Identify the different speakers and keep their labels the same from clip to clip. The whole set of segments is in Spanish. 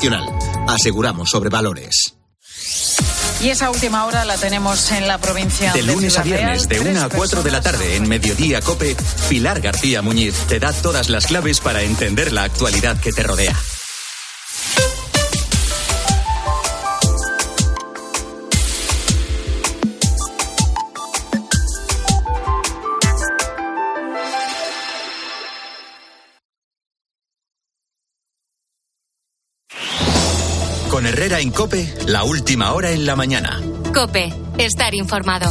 Speaker 1: Nacional. Aseguramos sobre valores.
Speaker 2: Y esa última hora la tenemos en la provincia
Speaker 1: de lunes a viernes,
Speaker 2: Real,
Speaker 1: de 1 a 4 de la tarde, en Mediodía COPE, Pilar García Muñiz te da todas las claves para entender la actualidad que te rodea. Con Herrera en COPE, la última hora en la mañana.
Speaker 3: COPE, estar informado.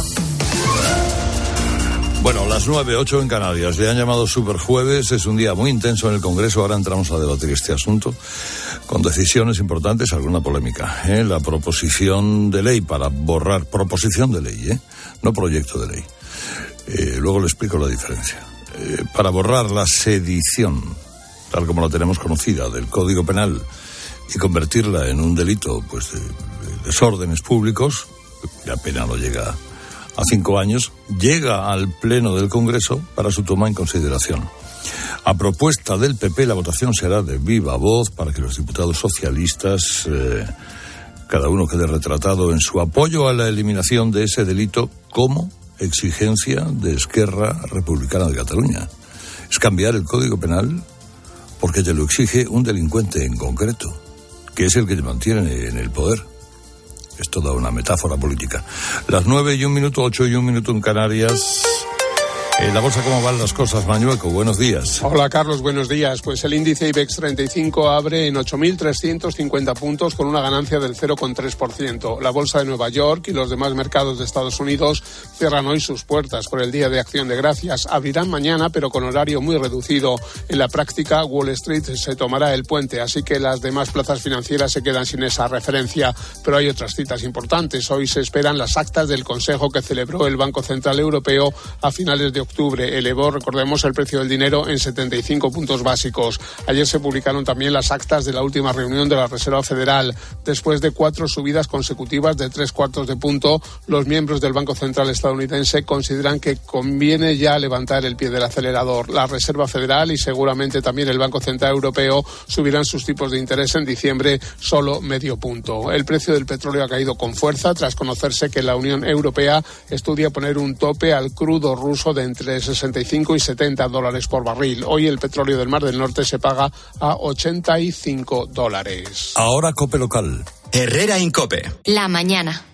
Speaker 4: Bueno, las 9:08 en Canarias. Le han llamado Superjueves. Es un día muy intenso en el Congreso. Ahora entramos a debatir este asunto con decisiones importantes, alguna polémica. La proposición de ley para borrar, proposición de ley, no proyecto de ley. Luego le explico la diferencia. Para borrar la sedición, tal como la tenemos conocida, del Código Penal, y convertirla en un delito pues de desórdenes públicos, la pena no llega a 5 años, llega al Pleno del Congreso para su toma en consideración. A propuesta del PP, la votación será de viva voz para que los diputados socialistas, cada uno quede retratado en su apoyo a la eliminación de ese delito como exigencia de Esquerra Republicana de Cataluña. Es cambiar el Código Penal porque te lo exige un delincuente en concreto, que es el que te mantiene en el poder. Es toda una metáfora política. Las 9:01, 8:01 en Canarias. La bolsa, ¿cómo van las cosas, Mañueco? Buenos días.
Speaker 5: Hola, Carlos, buenos días. Pues el índice IBEX 35 abre en 8.350 puntos con una ganancia del 0,3%. La bolsa de Nueva York y los demás mercados de Estados Unidos cierran hoy sus puertas por el Día de Acción de Gracias. Abrirán mañana, pero con horario muy reducido. En la práctica, Wall Street se tomará el puente, así que las demás plazas financieras se quedan sin esa referencia. Pero hay otras citas importantes. Hoy se esperan las actas del Consejo que celebró el Banco Central Europeo a finales de octubre. Elevó, recordemos, el precio del dinero en 75 puntos básicos. Ayer se publicaron también las actas de la última reunión de la Reserva Federal. Después de 4 subidas consecutivas de 0,75 de punto, los miembros del Banco Central estadounidense consideran que conviene ya levantar el pie del acelerador. La Reserva Federal y seguramente también el Banco Central Europeo subirán sus tipos de interés en diciembre solo medio punto. El precio del petróleo ha caído con fuerza tras conocerse que la Unión Europea estudia poner un tope al crudo ruso de entre 65 y 70 dólares por barril. Hoy el petróleo del Mar del Norte se paga a 85 dólares.
Speaker 4: Ahora COPE local.
Speaker 1: Herrera en COPE.
Speaker 3: La mañana.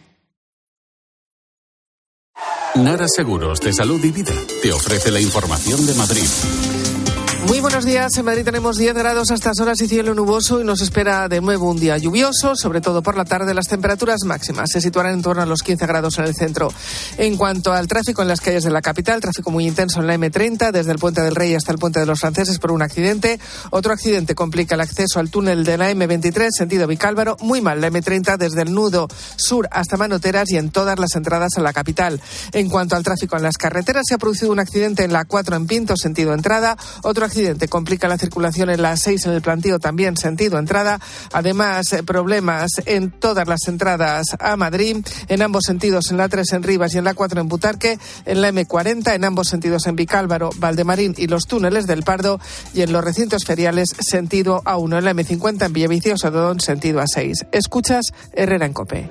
Speaker 6: Nara Seguros de Salud y Vida te ofrece la información de Madrid.
Speaker 7: Muy buenos días. En Madrid tenemos 10 grados a estas horas y cielo nuboso y nos espera de nuevo un día lluvioso, sobre todo por la tarde. Las temperaturas máximas se situarán en torno a los 15 grados en el centro. En cuanto al tráfico en las calles de la capital, tráfico muy intenso en la M30, desde el Puente del Rey hasta el Puente de los Franceses por un accidente. Otro accidente complica el acceso al túnel de la M23, sentido Vicálvaro. Muy mal la M30 desde el nudo sur hasta Manoteras y en todas las entradas a la capital. En cuanto al tráfico en las carreteras, se ha producido un accidente en la 4 en Pinto, sentido entrada. Otro accidente complica la circulación en la 6 en el Plantío, también sentido entrada. Además, problemas en todas las entradas a Madrid, en ambos sentidos, en la 3 en Rivas y en la 4 en Butarque, en la M40, en ambos sentidos en Vicálvaro, Valdemarín y los túneles del Pardo, y en los recintos feriales, sentido A1, en la M50 en Villaviciosa de Odón, sentido A6. Escuchas Herrera en COPE.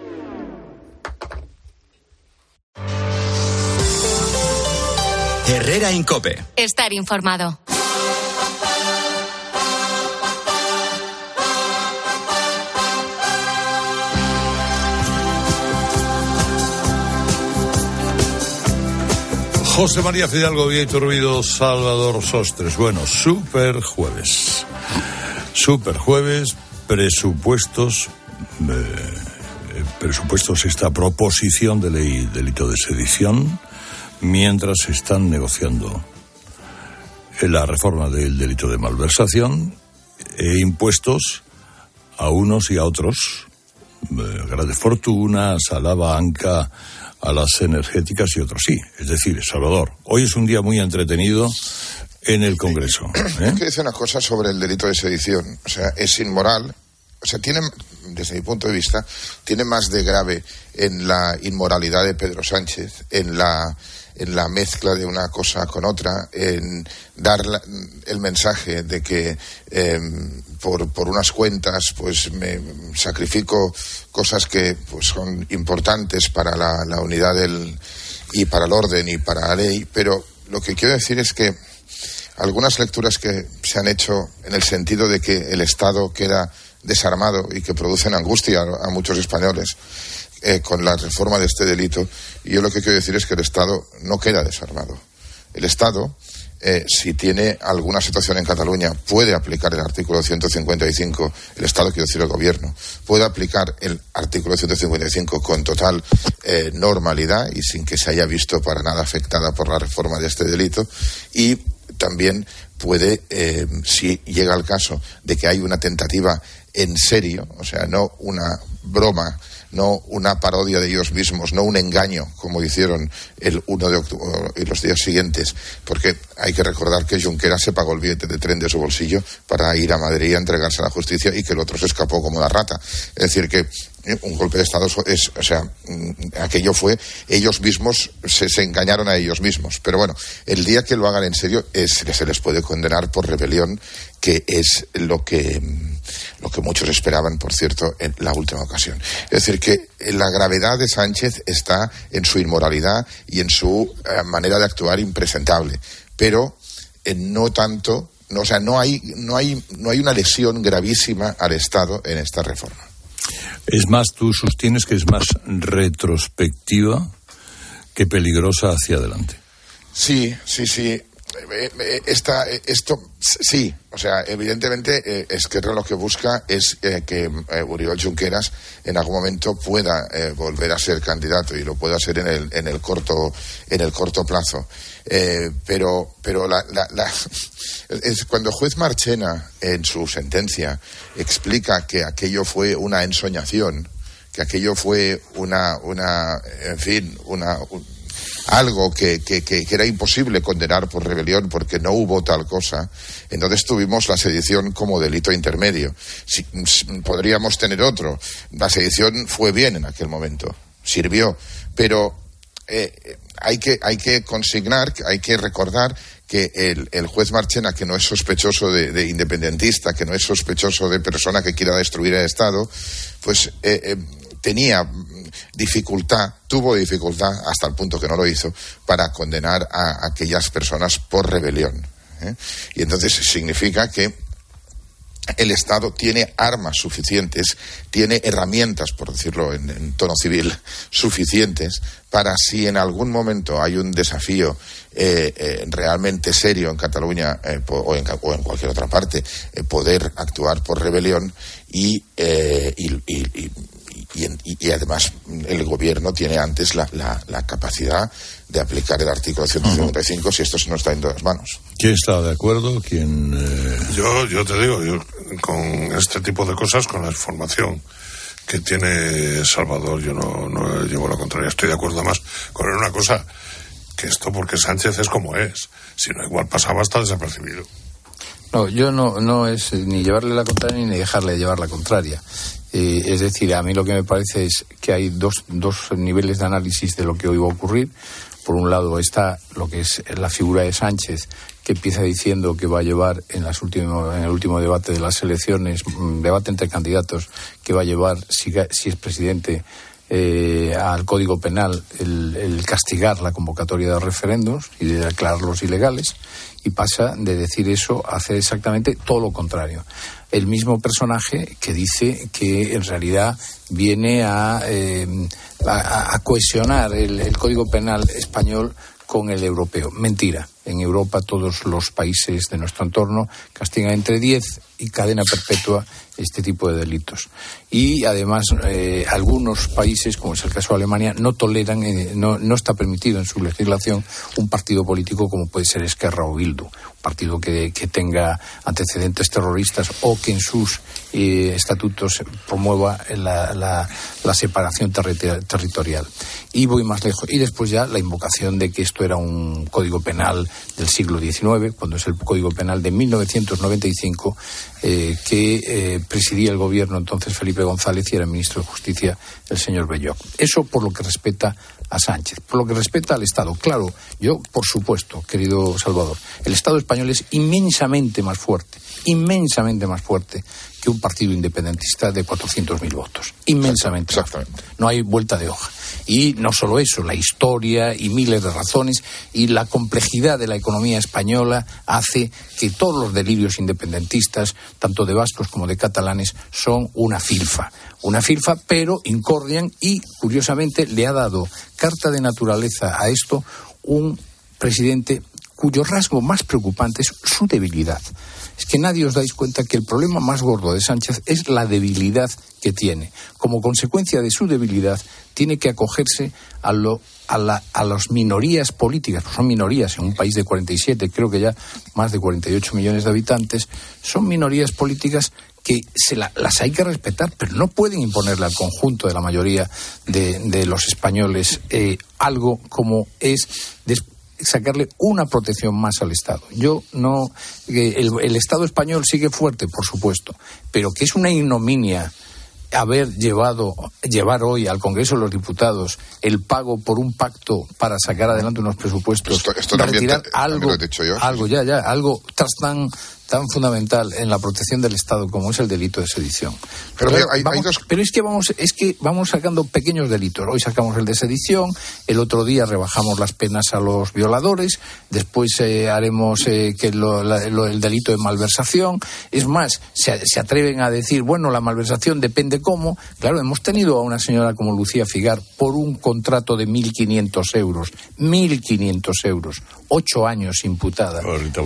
Speaker 1: Herrera en COPE.
Speaker 3: Estar informado.
Speaker 4: José María Fidalgo, Vieito Ruido, Salvador Sostres. Bueno, super jueves, presupuestos, esta proposición de ley delito de sedición, mientras se están negociando la reforma del delito de malversación e impuestos a unos y a otros, grandes fortunas, a la banca, a las energéticas y otros sí. Es decir, Salvador, hoy es un día muy entretenido en el Congreso.
Speaker 8: Es que dice una cosa sobre el delito de sedición. O sea, es inmoral. O sea, tiene desde mi punto de vista, tiene más de grave en la inmoralidad de Pedro Sánchez, en la mezcla de una cosa con otra, en dar el mensaje de que por unas cuentas pues me sacrifico cosas que pues son importantes para la unidad y para el orden y para la ley, pero lo que quiero decir es que algunas lecturas que se han hecho en el sentido de que el Estado queda desarmado y que producen angustia a muchos españoles con la reforma de este delito, y yo lo que quiero decir es que el Estado no queda desarmado. El Estado, si tiene alguna situación en Cataluña, puede aplicar el artículo 155, el Estado, quiero decir el Gobierno, puede aplicar el artículo 155 con total normalidad y sin que se haya visto para nada afectada por la reforma de este delito, y también puede, si llega el caso de que hay una tentativa en serio, o sea, no una broma, no una parodia de ellos mismos, no un engaño, como hicieron el 1 de octubre y los días siguientes, porque hay que recordar que Junqueras se pagó el billete de tren de su bolsillo para ir a Madrid a entregarse a la justicia y que el otro se escapó como la rata. Es decir, que un golpe de Estado aquello fue, ellos mismos se engañaron a ellos mismos. Pero bueno, el día que lo hagan en serio se les puede condenar por rebelión, que es lo que muchos esperaban, por cierto, en la última ocasión. Es decir, que la gravedad de Sánchez está en su inmoralidad y en su manera de actuar impresentable, pero no tanto, no hay una lesión gravísima al Estado en esta reforma.
Speaker 4: Es más, tú sostienes que es más retrospectiva que peligrosa hacia adelante. Sí.
Speaker 8: Esto sí, o sea, evidentemente Esquerra lo que busca es que Oriol Junqueras en algún momento pueda volver a ser candidato y lo pueda ser en el corto plazo. Pero cuando el juez Marchena en su sentencia explica que aquello fue una ensoñación, que aquello fue algo que era imposible condenar por rebelión porque no hubo tal cosa, entonces tuvimos la sedición como delito intermedio. Podríamos tener otro. La sedición fue bien en aquel momento, sirvió, pero hay que consignar, hay que recordar que el juez Marchena, que no es sospechoso de independentista, que no es sospechoso de persona que quiera destruir el Estado, pues tuvo dificultad, hasta el punto que no lo hizo, para condenar a aquellas personas por rebelión. Y entonces significa que el Estado tiene armas suficientes, tiene herramientas, por decirlo en tono civil, suficientes para, si en algún momento hay un desafío realmente serio en Cataluña o en cualquier otra parte, poder actuar por rebelión y además el Gobierno tiene antes la capacidad de aplicar el artículo 155 si esto se nos está en todas manos.
Speaker 4: ¿Quién está de acuerdo? ¿Quién?
Speaker 9: Yo te digo, con este tipo de cosas, con la información que tiene Salvador, yo no llevo la contraria. Estoy de acuerdo más con una cosa, que esto porque Sánchez es como es. Si no, igual pasaba hasta desapercibido.
Speaker 10: No, yo no es ni llevarle la contraria ni dejarle llevar la contraria. Es decir, a mí lo que me parece es que hay dos niveles de análisis de lo que hoy va a ocurrir. Por un lado está lo que es la figura de Sánchez, que empieza diciendo que va a llevar en el último debate de las elecciones, debate entre candidatos, que va a llevar, si es presidente, al Código Penal el castigar la convocatoria de referendos y de declararlos ilegales, y pasa de decir eso a hacer exactamente todo lo contrario. El mismo personaje que dice que en realidad viene a cohesionar el Código Penal español con el europeo. Mentira. En Europa todos los países de nuestro entorno castigan entre 10 y cadena perpetua este tipo de delitos. Y además algunos países, como es el caso de Alemania, no toleran, no está permitido en su legislación un partido político como puede ser Esquerra o Bildu, un partido que tenga antecedentes terroristas o que en sus estatutos promueva la separación territorial. Y voy más lejos. Y después ya la invocación de que esto era un código penal del siglo XIX, cuando es el Código Penal de 1995, que presidía el gobierno entonces Felipe González y era ministro de Justicia el señor Belloc. Eso por lo que respecta a Sánchez. Por lo que respecta al Estado, claro, yo, por supuesto, querido Salvador, el Estado español es inmensamente más fuerte que un partido independentista de 400.000 votos. Inmensamente.
Speaker 8: Exactamente.
Speaker 10: No hay vuelta de hoja. Y no solo eso, la historia y miles de razones y la complejidad de la economía española hace que todos los delirios independentistas, tanto de vascos como de catalanes, son una filfa. Una filfa, pero incordian y, curiosamente, le ha dado carta de naturaleza a esto un presidente cuyo rasgo más preocupante es su debilidad. Es que nadie os dais cuenta que el problema más gordo de Sánchez es la debilidad que tiene. Como consecuencia de su debilidad, tiene que acogerse a las minorías políticas, pues son minorías en un país de 47, creo que ya más de 48 millones de habitantes, son minorías políticas que las hay que respetar, pero no pueden imponerle al conjunto de la mayoría de los españoles algo como es sacarle una protección más al Estado. El Estado español sigue fuerte, por supuesto, pero que es una ignominia llevar hoy al Congreso de los Diputados el pago por un pacto para sacar adelante unos presupuestos,
Speaker 8: esto también
Speaker 10: algo,
Speaker 8: lo he dicho yo,
Speaker 10: algo tan fundamental en la protección del Estado como es el delito de sedición. Pero es que vamos sacando pequeños delitos. Hoy sacamos el de sedición, el otro día rebajamos las penas a los violadores, después haremos el delito de malversación. Es más, se atreven a decir, bueno, la malversación depende cómo. Claro, hemos tenido a una señora como Lucía Figar por un contrato de 1.500 euros. 1.500 euros. 8 años imputada.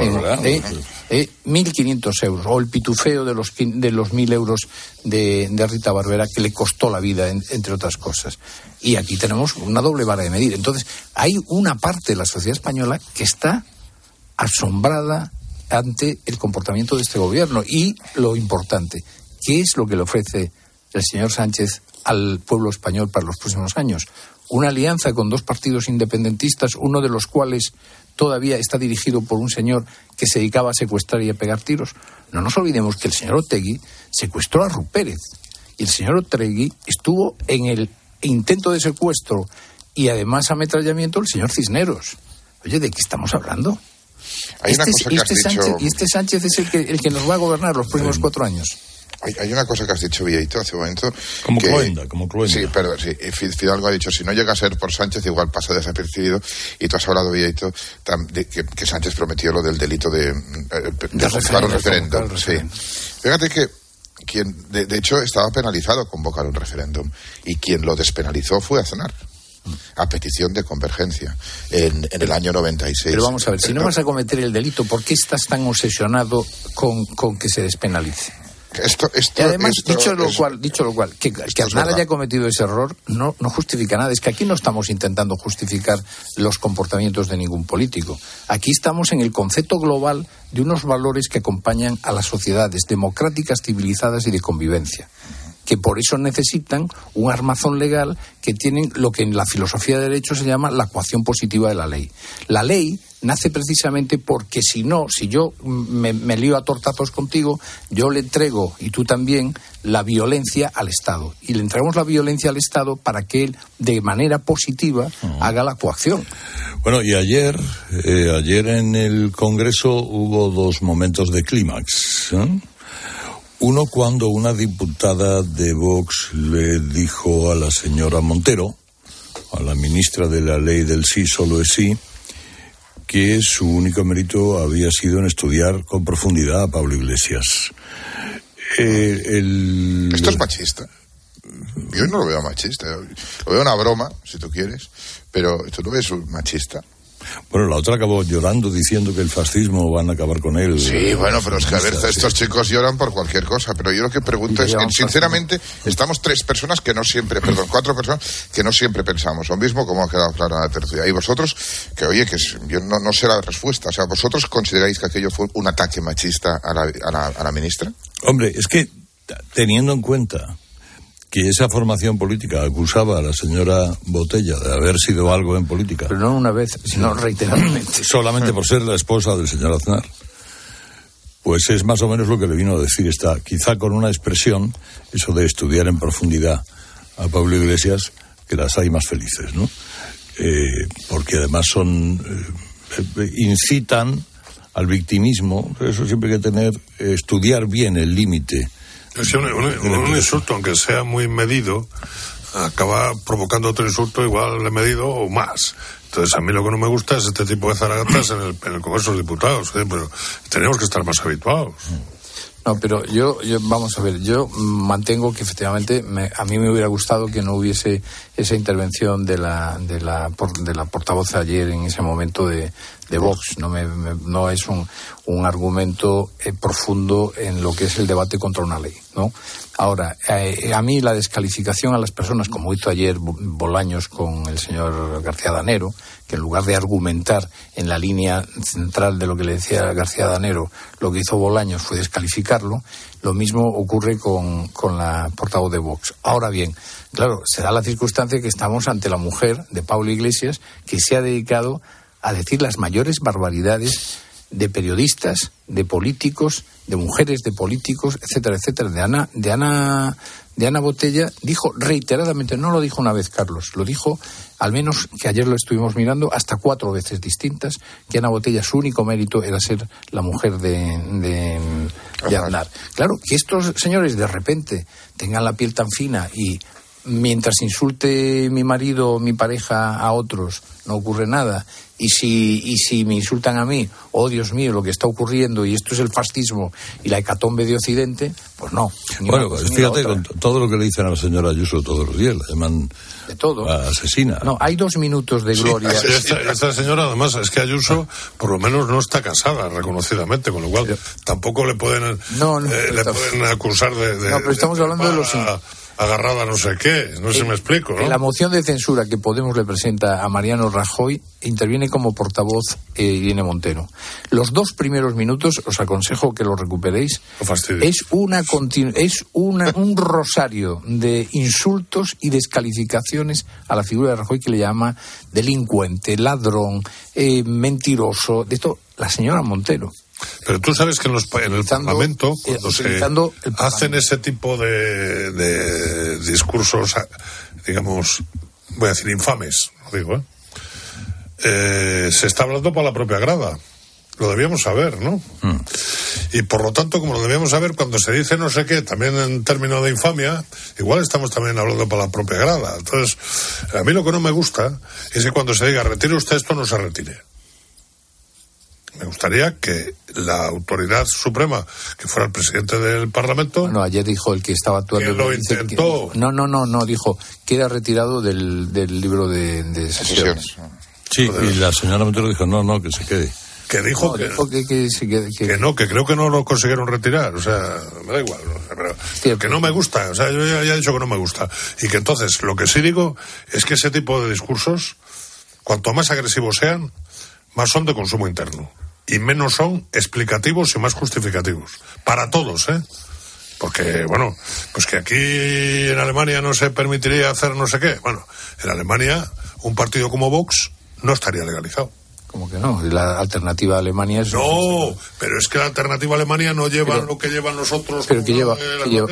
Speaker 10: 1.500 euros. O el pitufeo de los 1.000 euros de Rita Barbera, que le costó la vida, entre otras cosas. Y aquí tenemos una doble vara de medir. Entonces, hay una parte de la sociedad española que está asombrada ante el comportamiento de este gobierno. Y lo importante, ¿qué es lo que le ofrece el señor Sánchez al pueblo español para los próximos años? Una alianza con dos partidos independentistas, uno de los cuales todavía está dirigido por un señor que se dedicaba a secuestrar y a pegar tiros. No nos olvidemos que el señor Otegi secuestró a Rupérez y el señor Otegi estuvo en el intento de secuestro y además ametrallamiento del señor Cisneros. Oye, ¿de qué estamos hablando?
Speaker 8: Hay una cosa que has dicho...
Speaker 10: Este Sánchez es el que nos va a gobernar los próximos 4 años.
Speaker 8: Hay una cosa que has dicho, Vieito, hace un momento.
Speaker 4: Como cloenda.
Speaker 8: Sí, perdón, sí. Fidalgo ha dicho, si no llega a ser por Sánchez, igual pasa desapercibido. Y tú has hablado, Vieito, que Sánchez prometió lo del delito de convocar un referéndum. Sí. Fíjate que de hecho estaba penalizado convocar un referéndum. Y quien lo despenalizó fue Aznar, a petición de Convergencia, en el año 96.
Speaker 10: Pero vamos a ver, si no vas a cometer el delito, ¿por qué estás tan obsesionado con que se despenalice? Y además, dicho lo cual, que Aznar haya cometido ese error no justifica nada. Es que aquí no estamos intentando justificar los comportamientos de ningún político. Aquí estamos en el concepto global de unos valores que acompañan a las sociedades democráticas, civilizadas y de convivencia, que por eso necesitan un armazón legal que tienen lo que en la filosofía de derecho se llama la coacción positiva de la ley. La ley nace precisamente porque si yo me lío a tortazos contigo, yo le entrego, y tú también, la violencia al Estado. Y le entregamos la violencia al Estado para que él, de manera positiva, haga la coacción.
Speaker 4: Bueno, y ayer en el Congreso hubo 2 momentos de clímax, Uno, cuando una diputada de Vox le dijo a la señora Montero, a la ministra de la ley del sí solo es sí, que su único mérito había sido en estudiar con profundidad a Pablo Iglesias.
Speaker 8: Esto es machista. Yo no lo veo machista. Lo veo una broma, si tú quieres, pero esto no es machista.
Speaker 4: Bueno, la otra acabó llorando diciendo que el fascismo van a acabar con él.
Speaker 8: Sí, bueno, pero es que a ver, estos chicos lloran por cualquier cosa, pero yo lo que pregunto es, sinceramente, estamos 4 personas que no siempre pensamos lo mismo, como ha quedado claro en la tertulia. Y vosotros, que oye, que yo no sé la respuesta, o sea, ¿vosotros consideráis que aquello fue un ataque machista a la ministra?
Speaker 4: Hombre, es que teniendo en cuenta que esa formación política acusaba a la señora Botella de haber sido algo en política.
Speaker 10: Pero no una vez, sino reiteradamente.
Speaker 4: Solamente por ser la esposa del señor Aznar. Pues es más o menos lo que le vino a decir esta, quizá con una expresión, eso de estudiar en profundidad a Pablo Iglesias, que las hay más felices, ¿no? Porque además incitan al victimismo. Eso siempre hay que estudiar bien el límite.
Speaker 9: Un insulto, aunque sea muy medido, acaba provocando otro insulto igual de medido o más. Entonces, a mí lo que no me gusta es este tipo de zaragatas en el Congreso de los Diputados. Pero tenemos que estar más habituados.
Speaker 10: No, pero yo vamos a ver, yo mantengo que efectivamente a mí me hubiera gustado que no hubiese esa intervención de la portavoz ayer en ese momento de Vox. No es un argumento profundo en lo que es el debate contra una ley, ¿no? Ahora, a mí la descalificación a las personas, como hizo ayer Bolaños con el señor García Danero, que en lugar de argumentar en la línea central de lo que le decía García Danero, lo que hizo Bolaños fue descalificarlo, lo mismo ocurre con la portavoz de Vox. Ahora bien, claro, se da la circunstancia que estamos ante la mujer de Pablo Iglesias, que se ha dedicado a decir las mayores barbaridades de periodistas, de políticos, de mujeres de políticos, etcétera, etcétera. De Ana Botella dijo reiteradamente, no lo dijo una vez Carlos, lo dijo, al menos que ayer lo estuvimos mirando, hasta 4 veces distintas, que Ana Botella su único mérito era ser la mujer de Aznar. Claro, que estos señores de repente tengan la piel tan fina y mientras insulte mi marido o mi pareja a otros no ocurre nada, y si me insultan a mí, oh Dios mío, lo que está ocurriendo y esto es el fascismo y la hecatombe de Occidente, pues no.
Speaker 4: Bueno, pues fíjate con todo lo que le dicen a la señora Ayuso todos los días, la llaman
Speaker 10: de todo.
Speaker 4: Asesina.
Speaker 10: No, hay 2 minutos de gloria.
Speaker 9: Esta señora, además, es que Ayuso por lo menos no está casada reconocidamente, con lo cual tampoco le pueden pueden acusar de
Speaker 10: no, pero estamos hablando de los
Speaker 9: agarrada no sé qué, no sé si me explico, ¿no?
Speaker 10: En la moción de censura que Podemos le presenta a Mariano Rajoy, interviene como portavoz Irene Montero. Los 2 primeros minutos, os aconsejo que lo recuperéis, es un rosario de insultos y descalificaciones a la figura de Rajoy, que le llama delincuente, ladrón, mentiroso, de esto la señora Montero.
Speaker 9: Pero tú sabes que en el Parlamento, cuando se hacen ese tipo de discursos, digamos, voy a decir infames, lo digo, se está hablando para la propia grada. Lo debíamos saber, ¿no? Y por lo tanto, como lo debíamos saber, cuando se dice no sé qué, también en términos de infamia, igual estamos también hablando para la propia grada. Entonces, a mí lo que no me gusta es que cuando se diga retire usted esto, no se retire. Me gustaría que la autoridad suprema, que fuera el presidente del Parlamento...
Speaker 10: Bueno, ayer dijo el que estaba actuando...
Speaker 9: Que lo intentó...
Speaker 10: No, dijo, queda retirado del libro de sesiones.
Speaker 4: Sí, y la señora Montero dijo, no, que se quede.
Speaker 9: Que dijo
Speaker 10: que se quede,
Speaker 9: que no, que creo que no lo consiguieron retirar, o sea, me da igual, pero que no me gusta, o sea, yo ya he dicho que no me gusta. Y que entonces, lo que sí digo es que ese tipo de discursos, cuanto más agresivos sean, más son de consumo interno. Y menos son explicativos y más justificativos. Para todos, ¿eh? Porque, bueno, pues que aquí en Alemania no se permitiría hacer no sé qué. Bueno, en Alemania un partido como Vox no estaría legalizado.
Speaker 10: ¿Cómo que no? La alternativa a Alemania es...
Speaker 9: No, pero es que la alternativa a Alemania no lleva lo que llevan los otros.
Speaker 10: Pero que lleva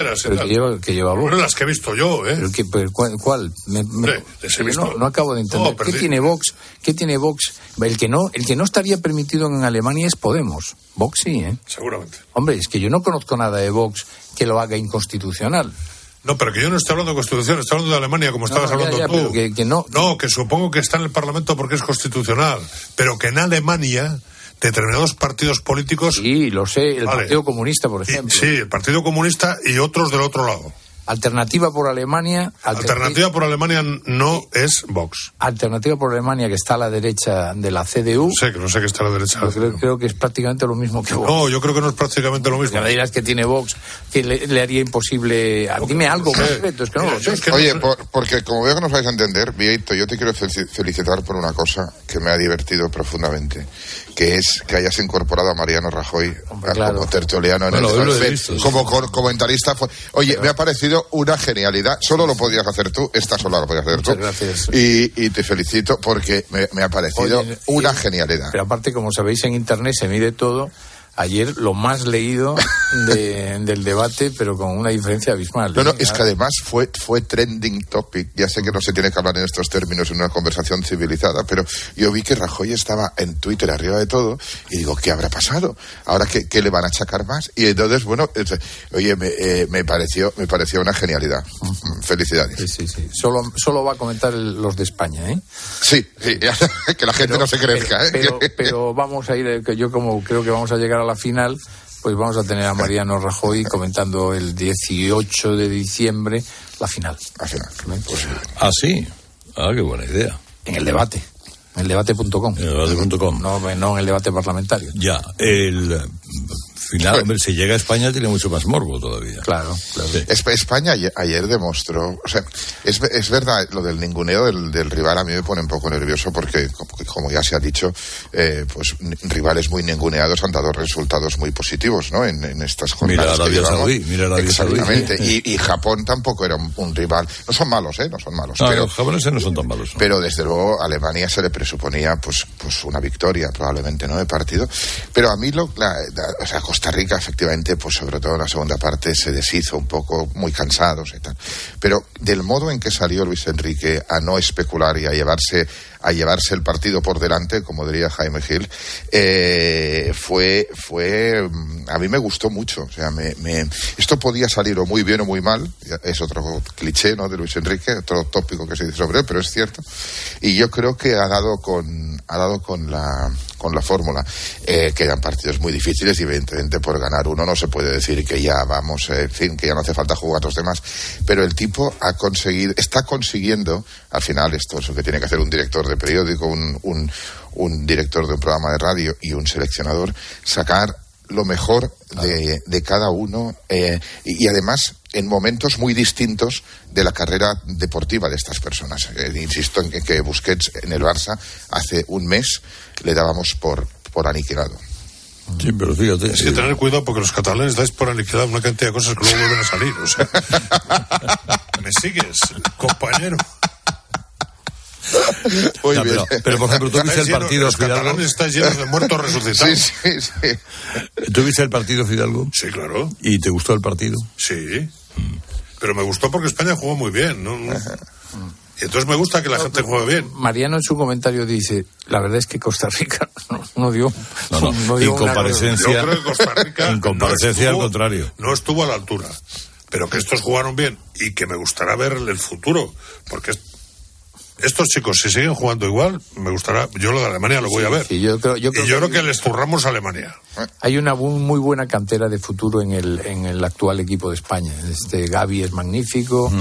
Speaker 10: Vox.
Speaker 9: Bueno, las que he visto yo, ¿eh?
Speaker 10: Pero ¿cuál?
Speaker 9: Les he visto.
Speaker 10: No acabo de entender. ¿Qué tiene Vox? El que no estaría permitido en Alemania es Podemos. Vox sí, ¿eh?
Speaker 9: Seguramente.
Speaker 10: Hombre, es que yo no conozco nada de Vox que lo haga inconstitucional.
Speaker 9: No, pero que yo no estoy hablando de Constitución, estoy hablando de Alemania, como estabas hablando tú.
Speaker 10: No,
Speaker 9: que supongo que está en el Parlamento porque es constitucional, pero que en Alemania determinados partidos políticos...
Speaker 10: Sí, lo sé, el Partido Comunista, por ejemplo.
Speaker 9: Sí, el Partido Comunista y otros del otro lado.
Speaker 10: Alternativa por Alemania...
Speaker 9: Alternativa por Alemania no es Vox.
Speaker 10: Alternativa por Alemania, que está a la derecha de la CDU...
Speaker 9: No sé que está a la derecha.
Speaker 10: Creo que es prácticamente lo mismo que Vox.
Speaker 9: No, yo creo que no es prácticamente lo mismo.
Speaker 10: Que me dirás que tiene Vox, que le haría imposible... Dime algo concreto, es que no lo sé.
Speaker 8: Oye, porque como veo que nos vais a entender, Vieito, yo te quiero felicitar por una cosa que me ha divertido profundamente, que es que hayas incorporado a Mariano Rajoy como tertuliano en el como comentarista. Oye, me ha parecido parecido una genialidad. Solo lo podías hacer tú, esta sola lo podías hacer tú.
Speaker 10: Muchas gracias.
Speaker 8: Y te felicito porque me ha parecido una genialidad.
Speaker 10: Pero aparte, como sabéis, en Internet se mide todo. Ayer lo más leído del debate, pero con una diferencia abismal.
Speaker 8: No, es que además fue trending topic. Ya sé que no se tiene que hablar en estos términos en una conversación civilizada, pero yo vi que Rajoy estaba en Twitter arriba de todo y digo, ¿qué habrá pasado? ¿Ahora qué le van a achacar más? Y entonces, bueno, oye, me pareció una genialidad. Felicidades.
Speaker 10: Sí. Solo va a comentar los de España, ¿eh?
Speaker 8: Sí, que la gente no se crezca, ¿eh?
Speaker 10: Pero vamos a ir, que yo como creo que vamos a llegar a la final, pues vamos a tener a Mariano Rajoy comentando el 18 de diciembre la final.
Speaker 8: Pues,
Speaker 4: ¿Ah, sí? Ah, qué buena idea.
Speaker 10: En el debate. En el debate.com.
Speaker 4: En el debate.com.
Speaker 10: No en el debate parlamentario.
Speaker 4: Ya, el final, hombre, si llega a España tiene mucho más morbo todavía.
Speaker 10: Claro.
Speaker 4: Sí.
Speaker 8: España ayer demostró, o sea, es verdad, lo del ninguneo del rival a mí me pone un poco nervioso porque, como ya se ha dicho, pues rivales muy ninguneados han dado resultados muy positivos, ¿no? En estas jornadas.
Speaker 4: Mira Arabia Saudí.
Speaker 8: Exactamente. Y Japón tampoco era un rival. No son malos, no son malos.
Speaker 4: No,
Speaker 8: pero
Speaker 4: los japoneses no son tan malos. ¿No?
Speaker 8: Pero desde luego a Alemania se le presuponía pues una victoria, probablemente, ¿no? De partido. Pero a mí o sea, Costa Rica, efectivamente, pues sobre todo en la segunda parte se deshizo un poco, muy cansados y tal. Pero del modo en que salió Luis Enrique a no especular y a llevarse el partido por delante, como diría Jaime Gil, fue a mí me gustó mucho. O sea, esto podía salir o muy bien o muy mal. Es otro cliché, ¿no? De Luis Enrique, otro tópico que se dice sobre él, pero es cierto. Y yo creo que ha dado con la fórmula. Quedan partidos muy difíciles y evidentemente por ganar uno no se puede decir que ya vamos, en fin, que ya no hace falta jugar los demás. Pero el tipo está consiguiendo, al final esto es lo que tiene que hacer un director de periódico, un director de un programa de radio y un seleccionador, sacar lo mejor de cada uno y además en momentos muy distintos de la carrera deportiva de estas personas. Insisto en que Busquets en el Barça hace un mes le dábamos por aniquilado.
Speaker 4: Sí, pero fíjate.
Speaker 9: Es que tener cuidado porque los catalanes dais por aniquilado una cantidad de cosas que luego vuelven a salir. O sea, ¿me sigues, compañero?
Speaker 4: No, pero por ejemplo, ¿tú viste el partido
Speaker 9: los
Speaker 4: Fidalgo?
Speaker 9: Catalanes están llenos de muertos resucitados.
Speaker 8: Sí.
Speaker 4: ¿Tú viste el partido Fidalgo?
Speaker 9: Sí, claro.
Speaker 4: ¿Y te gustó el partido?
Speaker 9: Sí. Pero me gustó porque España jugó muy bien, ¿no? Y entonces me gusta que la gente juegue bien.
Speaker 10: Mariano en su comentario dice, la verdad es que Costa Rica no dio
Speaker 4: en comparecencia.
Speaker 9: Yo creo que Costa Rica
Speaker 4: en comparecencia al contrario.
Speaker 9: No estuvo a la altura. Pero que estos jugaron bien y que me gustará ver el futuro. Porque estos chicos, si siguen jugando igual, me gustará. Yo lo de Alemania lo voy a ver.
Speaker 10: Sí, yo creo que
Speaker 9: les zurramos a Alemania.
Speaker 10: Hay una muy buena cantera de futuro en el actual equipo de España. Gavi es magnífico,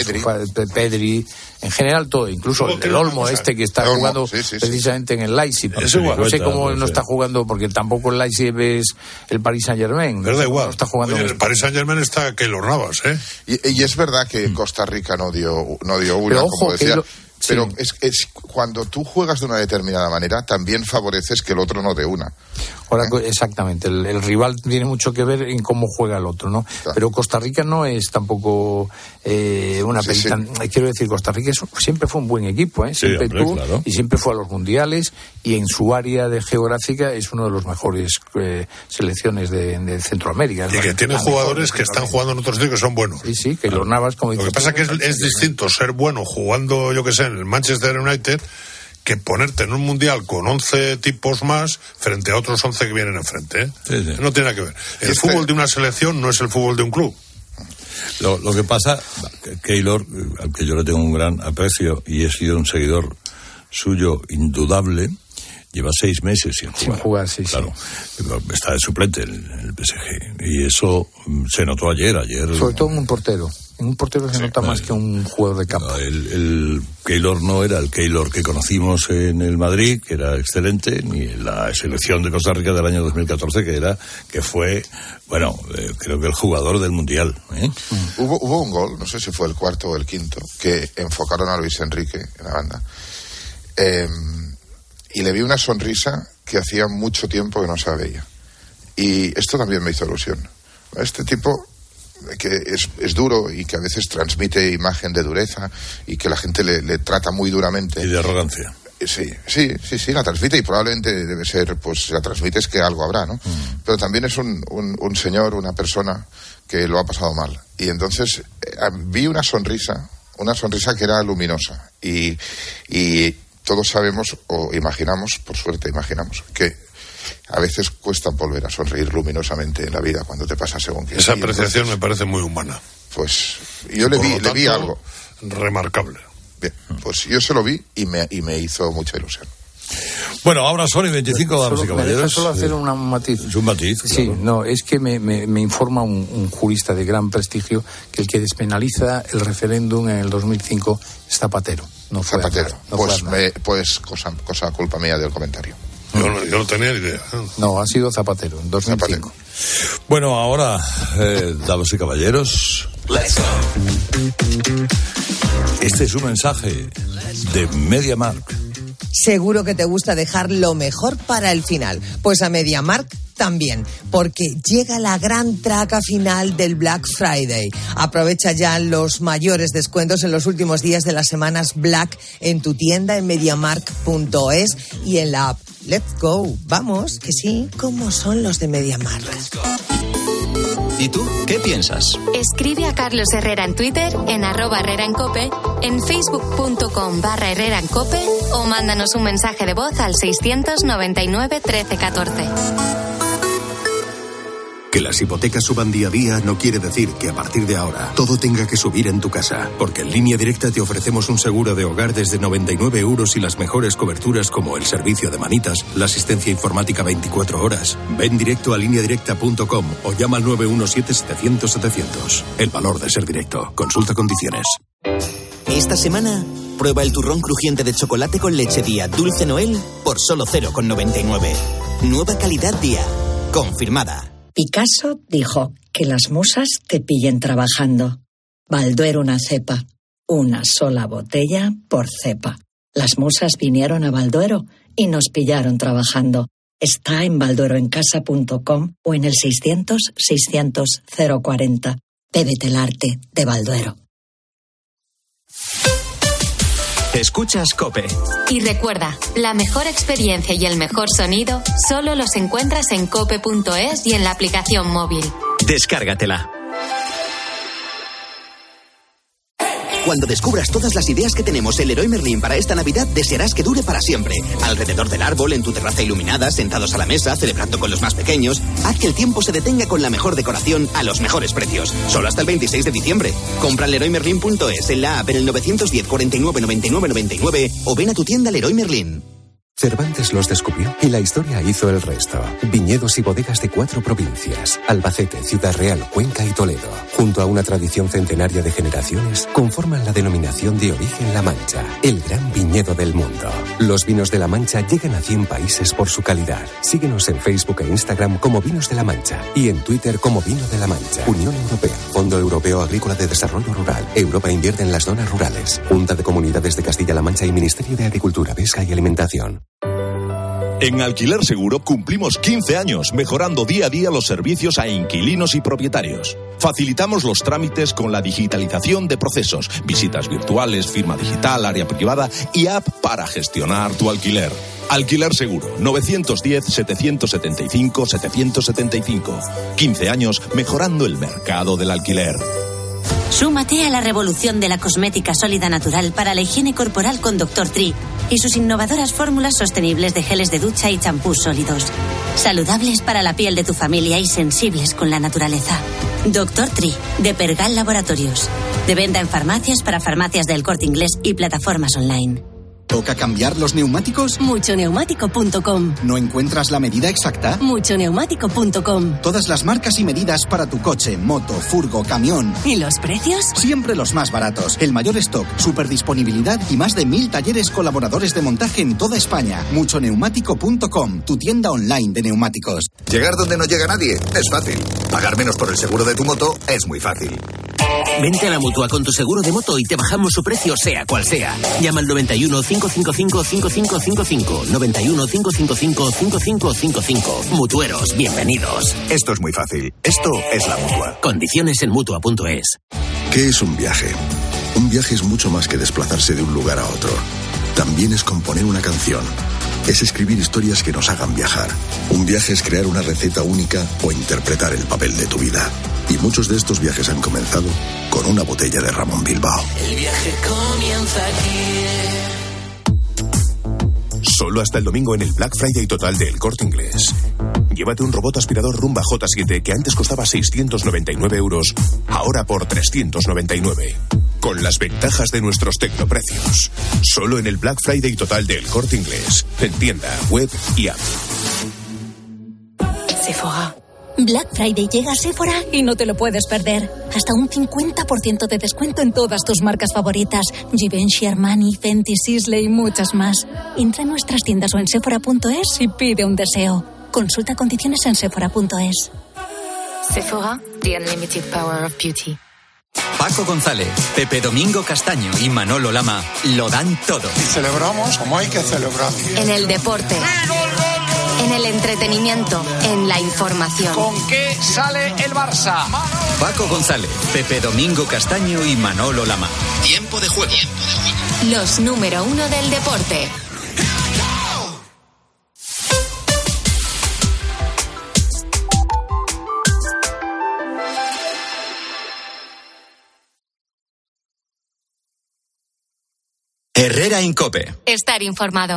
Speaker 10: Pedri, en general todo, incluso el Olmo que está jugando precisamente en el Leipzig. No sé cómo no está jugando, porque tampoco el Leipzig es el Paris Saint-Germain.
Speaker 9: Pero da igual.
Speaker 10: No está jugando.
Speaker 9: Oye, el Paris Saint-Germain está Keylor Navas, ¿eh?
Speaker 8: Y es verdad que Costa Rica no dio una, pero, como decía. Pero es cuando tú juegas de una determinada manera, también favoreces que el otro no dé una.
Speaker 10: Ahora, exactamente, el rival tiene mucho que ver en cómo juega el otro, ¿no? Claro. Pero Costa Rica no es tampoco una pelita. Quiero decir, Costa Rica siempre fue un buen equipo, ¿eh? Siempre tuvo, claro. Y siempre fue a los mundiales, y en su área geográfica es uno de los mejores selecciones de Centroamérica.
Speaker 9: Y que tiene jugadores que están jugando en otros sitios que son buenos.
Speaker 10: Sí, que los Navas, como
Speaker 9: lo que pasa es que es distinto ser bueno jugando, yo que sé, en el Manchester United, que ponerte en un mundial con 11 tipos más frente a otros 11 que vienen enfrente, ¿eh? Sí. No tiene nada que ver. El fútbol de una selección no es el fútbol de un club.
Speaker 4: Lo que pasa, Keylor, al que yo le tengo un gran aprecio y he sido un seguidor suyo indudable, lleva 6 meses sin jugar. Claro. Está de suplente en el PSG. Y eso se notó ayer.
Speaker 10: Sobre todo en un portero. En un portero se nota más que un jugador de campo.
Speaker 4: El Keylor no era el Keylor que conocimos en el Madrid, que era excelente, ni en la selección de Costa Rica del año 2014, que fue, creo que el jugador del Mundial.
Speaker 8: Hubo un gol, no sé si fue el cuarto o el quinto, que enfocaron a Luis Enrique en la banda. Y le vi una sonrisa que hacía mucho tiempo que no se veía. Y esto también me hizo ilusión. Este tipo es duro y que a veces transmite imagen de dureza y que la gente le trata muy duramente.
Speaker 4: Y de arrogancia.
Speaker 8: Sí, la transmite y probablemente debe ser, pues la transmite es que algo habrá, ¿no? Pero también es un señor, una persona que lo ha pasado mal. Y entonces vi una sonrisa que era luminosa y todos sabemos o imaginamos, por suerte imaginamos, que a veces cuesta volver a sonreír luminosamente en la vida cuando te pasa según qué.
Speaker 9: Esa apreciación me parece muy humana.
Speaker 8: Pues yo le vi algo
Speaker 9: remarcable.
Speaker 8: Bien, pues yo se lo vi y me hizo mucha ilusión.
Speaker 4: Bueno, ahora son y 25, damas y caballeros.
Speaker 10: ¿Me deja solo hacer un matiz?
Speaker 4: Es un matiz, claro.
Speaker 10: Sí, no, es que me informa un jurista de gran prestigio que el que despenaliza el referéndum en el 2005 es Zapatero. No fue
Speaker 8: Zapatero.
Speaker 10: Aznar,
Speaker 8: Pues cosa culpa mía del comentario.
Speaker 9: Yo no tenía ni idea.
Speaker 10: No, ha sido Zapatero, en 2005.
Speaker 4: Zapatero. Bueno, ahora, damas y caballeros, let's go. Este es un mensaje de MediaMarkt.
Speaker 11: Seguro que te gusta dejar lo mejor para el final. Pues a MediaMarkt también, porque llega la gran traca final del Black Friday. Aprovecha ya los mayores descuentos en los últimos días de las semanas Black en tu tienda en MediaMarkt.es y en la app. Let's go. Vamos, que sí, como son los de MediaMarkt.
Speaker 1: ¿Y tú qué piensas?
Speaker 3: Escribe a Carlos Herrera en Twitter, en @HerreraenCope, en facebook.com/HerreraenCope o mándanos un mensaje de voz al 699 13 14.
Speaker 12: Que las hipotecas suban día a día no quiere decir que a partir de ahora todo tenga que subir en tu casa. Porque en Línea Directa te ofrecemos un seguro de hogar desde 99 € y las mejores coberturas como el servicio de manitas, la asistencia informática 24 horas. Ven directo a lineadirecta.com o llama al 917-700-700. El valor de ser directo. Consulta condiciones.
Speaker 13: Esta semana, prueba el turrón crujiente de chocolate con leche Día Dulce Noel por solo 0,99. Nueva calidad Día. Confirmada.
Speaker 14: Picasso dijo que las musas te pillen trabajando. Balduero una cepa, una sola botella por cepa. Las musas vinieron a Balduero y nos pillaron trabajando. Está en baldueroencasa.com o en el 600-600-040. Bébete el arte de Balduero.
Speaker 1: Escuchas COPE.
Speaker 3: Y recuerda, la mejor experiencia y el mejor sonido solo los encuentras en cope.es y en la aplicación móvil.
Speaker 1: Descárgatela.
Speaker 13: Cuando descubras todas las ideas que tenemos en Leroy Merlin para esta Navidad, desearás que dure para siempre. Alrededor del árbol, en tu terraza iluminada, sentados a la mesa, celebrando con los más pequeños. Haz que el tiempo se detenga con la mejor decoración a los mejores precios. Solo hasta el 26 de diciembre. Compra en LeroyMerlin.es, en la app, en el 910 49 99 99 o ven a tu tienda Leroy Merlin.
Speaker 15: Cervantes los descubrió y la historia hizo el resto. Viñedos y bodegas de 4 provincias: Albacete, Ciudad Real, Cuenca y Toledo. Junto a una tradición centenaria de generaciones, conforman la denominación de origen La Mancha, el gran viñedo del mundo. Los vinos de La Mancha llegan a 100 países por su calidad. Síguenos en Facebook e Instagram como Vinos de La Mancha y en Twitter como Vino de La Mancha. Unión Europea, Fondo Europeo Agrícola de Desarrollo Rural. Europa invierte en las zonas rurales. Junta de Comunidades de Castilla-La Mancha y Ministerio de Agricultura, Pesca y Alimentación.
Speaker 16: En Alquiler Seguro cumplimos 15 años mejorando día a día los servicios a inquilinos y propietarios. Facilitamos los trámites con la digitalización de procesos, visitas virtuales, firma digital, área privada y app para gestionar tu alquiler. Alquiler Seguro, 910-775-775. 15 años mejorando el mercado del alquiler.
Speaker 17: Súmate a la revolución de la cosmética sólida natural para la higiene corporal con Dr. Tree y sus innovadoras fórmulas sostenibles de geles de ducha y champús sólidos. Saludables para la piel de tu familia y sensibles con la naturaleza. Dr. Tree, de Pergal Laboratorios. De venta en farmacias para farmacias del Corte Inglés y plataformas online.
Speaker 18: ¿Toca cambiar los neumáticos?
Speaker 17: Muchoneumático.com.
Speaker 18: ¿No encuentras la medida exacta?
Speaker 17: Muchoneumático.com.
Speaker 18: Todas las marcas y medidas para tu coche, moto, furgo, camión.
Speaker 17: ¿Y los precios?
Speaker 18: Siempre los más baratos. El mayor stock, superdisponibilidad y más de 1000 talleres colaboradores de montaje en toda España. Muchoneumático.com, tu tienda online de neumáticos.
Speaker 19: Llegar donde no llega nadie es fácil. Pagar menos por el seguro de tu moto es muy fácil. Vente a la Mutua con tu seguro de moto y te bajamos su precio sea cual sea. Llama al 91 555 5555. 91 555 5555. Mutueros, bienvenidos.
Speaker 20: Esto es muy fácil. Esto es la Mutua.
Speaker 19: Condiciones en Mutua.es.
Speaker 12: ¿Qué es un viaje? Un viaje es mucho más que desplazarse de un lugar a otro. También es componer una canción. Es escribir historias que nos hagan viajar. Un viaje es crear una receta única o interpretar el papel de tu vida. Y muchos de estos viajes han comenzado con una botella de Ramón Bilbao.
Speaker 19: El viaje comienza aquí.
Speaker 20: Solo hasta el domingo en el Black Friday total de El Corte Inglés. Llévate un robot aspirador Rumba J7 que antes costaba 699 euros, ahora por 399. Con las ventajas de nuestros tecnoprecios. Solo en el Black Friday total de El Corte Inglés. En tienda, web y app.
Speaker 21: Sephora. Black Friday llega a Sephora y no te lo puedes perder. Hasta un 50% de descuento en todas tus marcas favoritas. Givenchy, Armani, Fenty, Sisley y muchas más. Entra en nuestras tiendas o en Sephora.es y pide un deseo. Consulta condiciones en Sephora.es.
Speaker 3: Sephora, the unlimited power of beauty.
Speaker 1: Paco González, Pepe Domingo Castaño y Manolo Lama lo dan todo.
Speaker 22: Y celebramos como hay que celebrar.
Speaker 3: En el deporte, en el entretenimiento, en la información.
Speaker 23: ¿Con qué sale el Barça?
Speaker 1: Paco González, Pepe Domingo Castaño y Manolo Lama.
Speaker 13: Tiempo de juego.
Speaker 3: Los número 1 del deporte.
Speaker 1: Herrera Incope.
Speaker 3: Estar informado.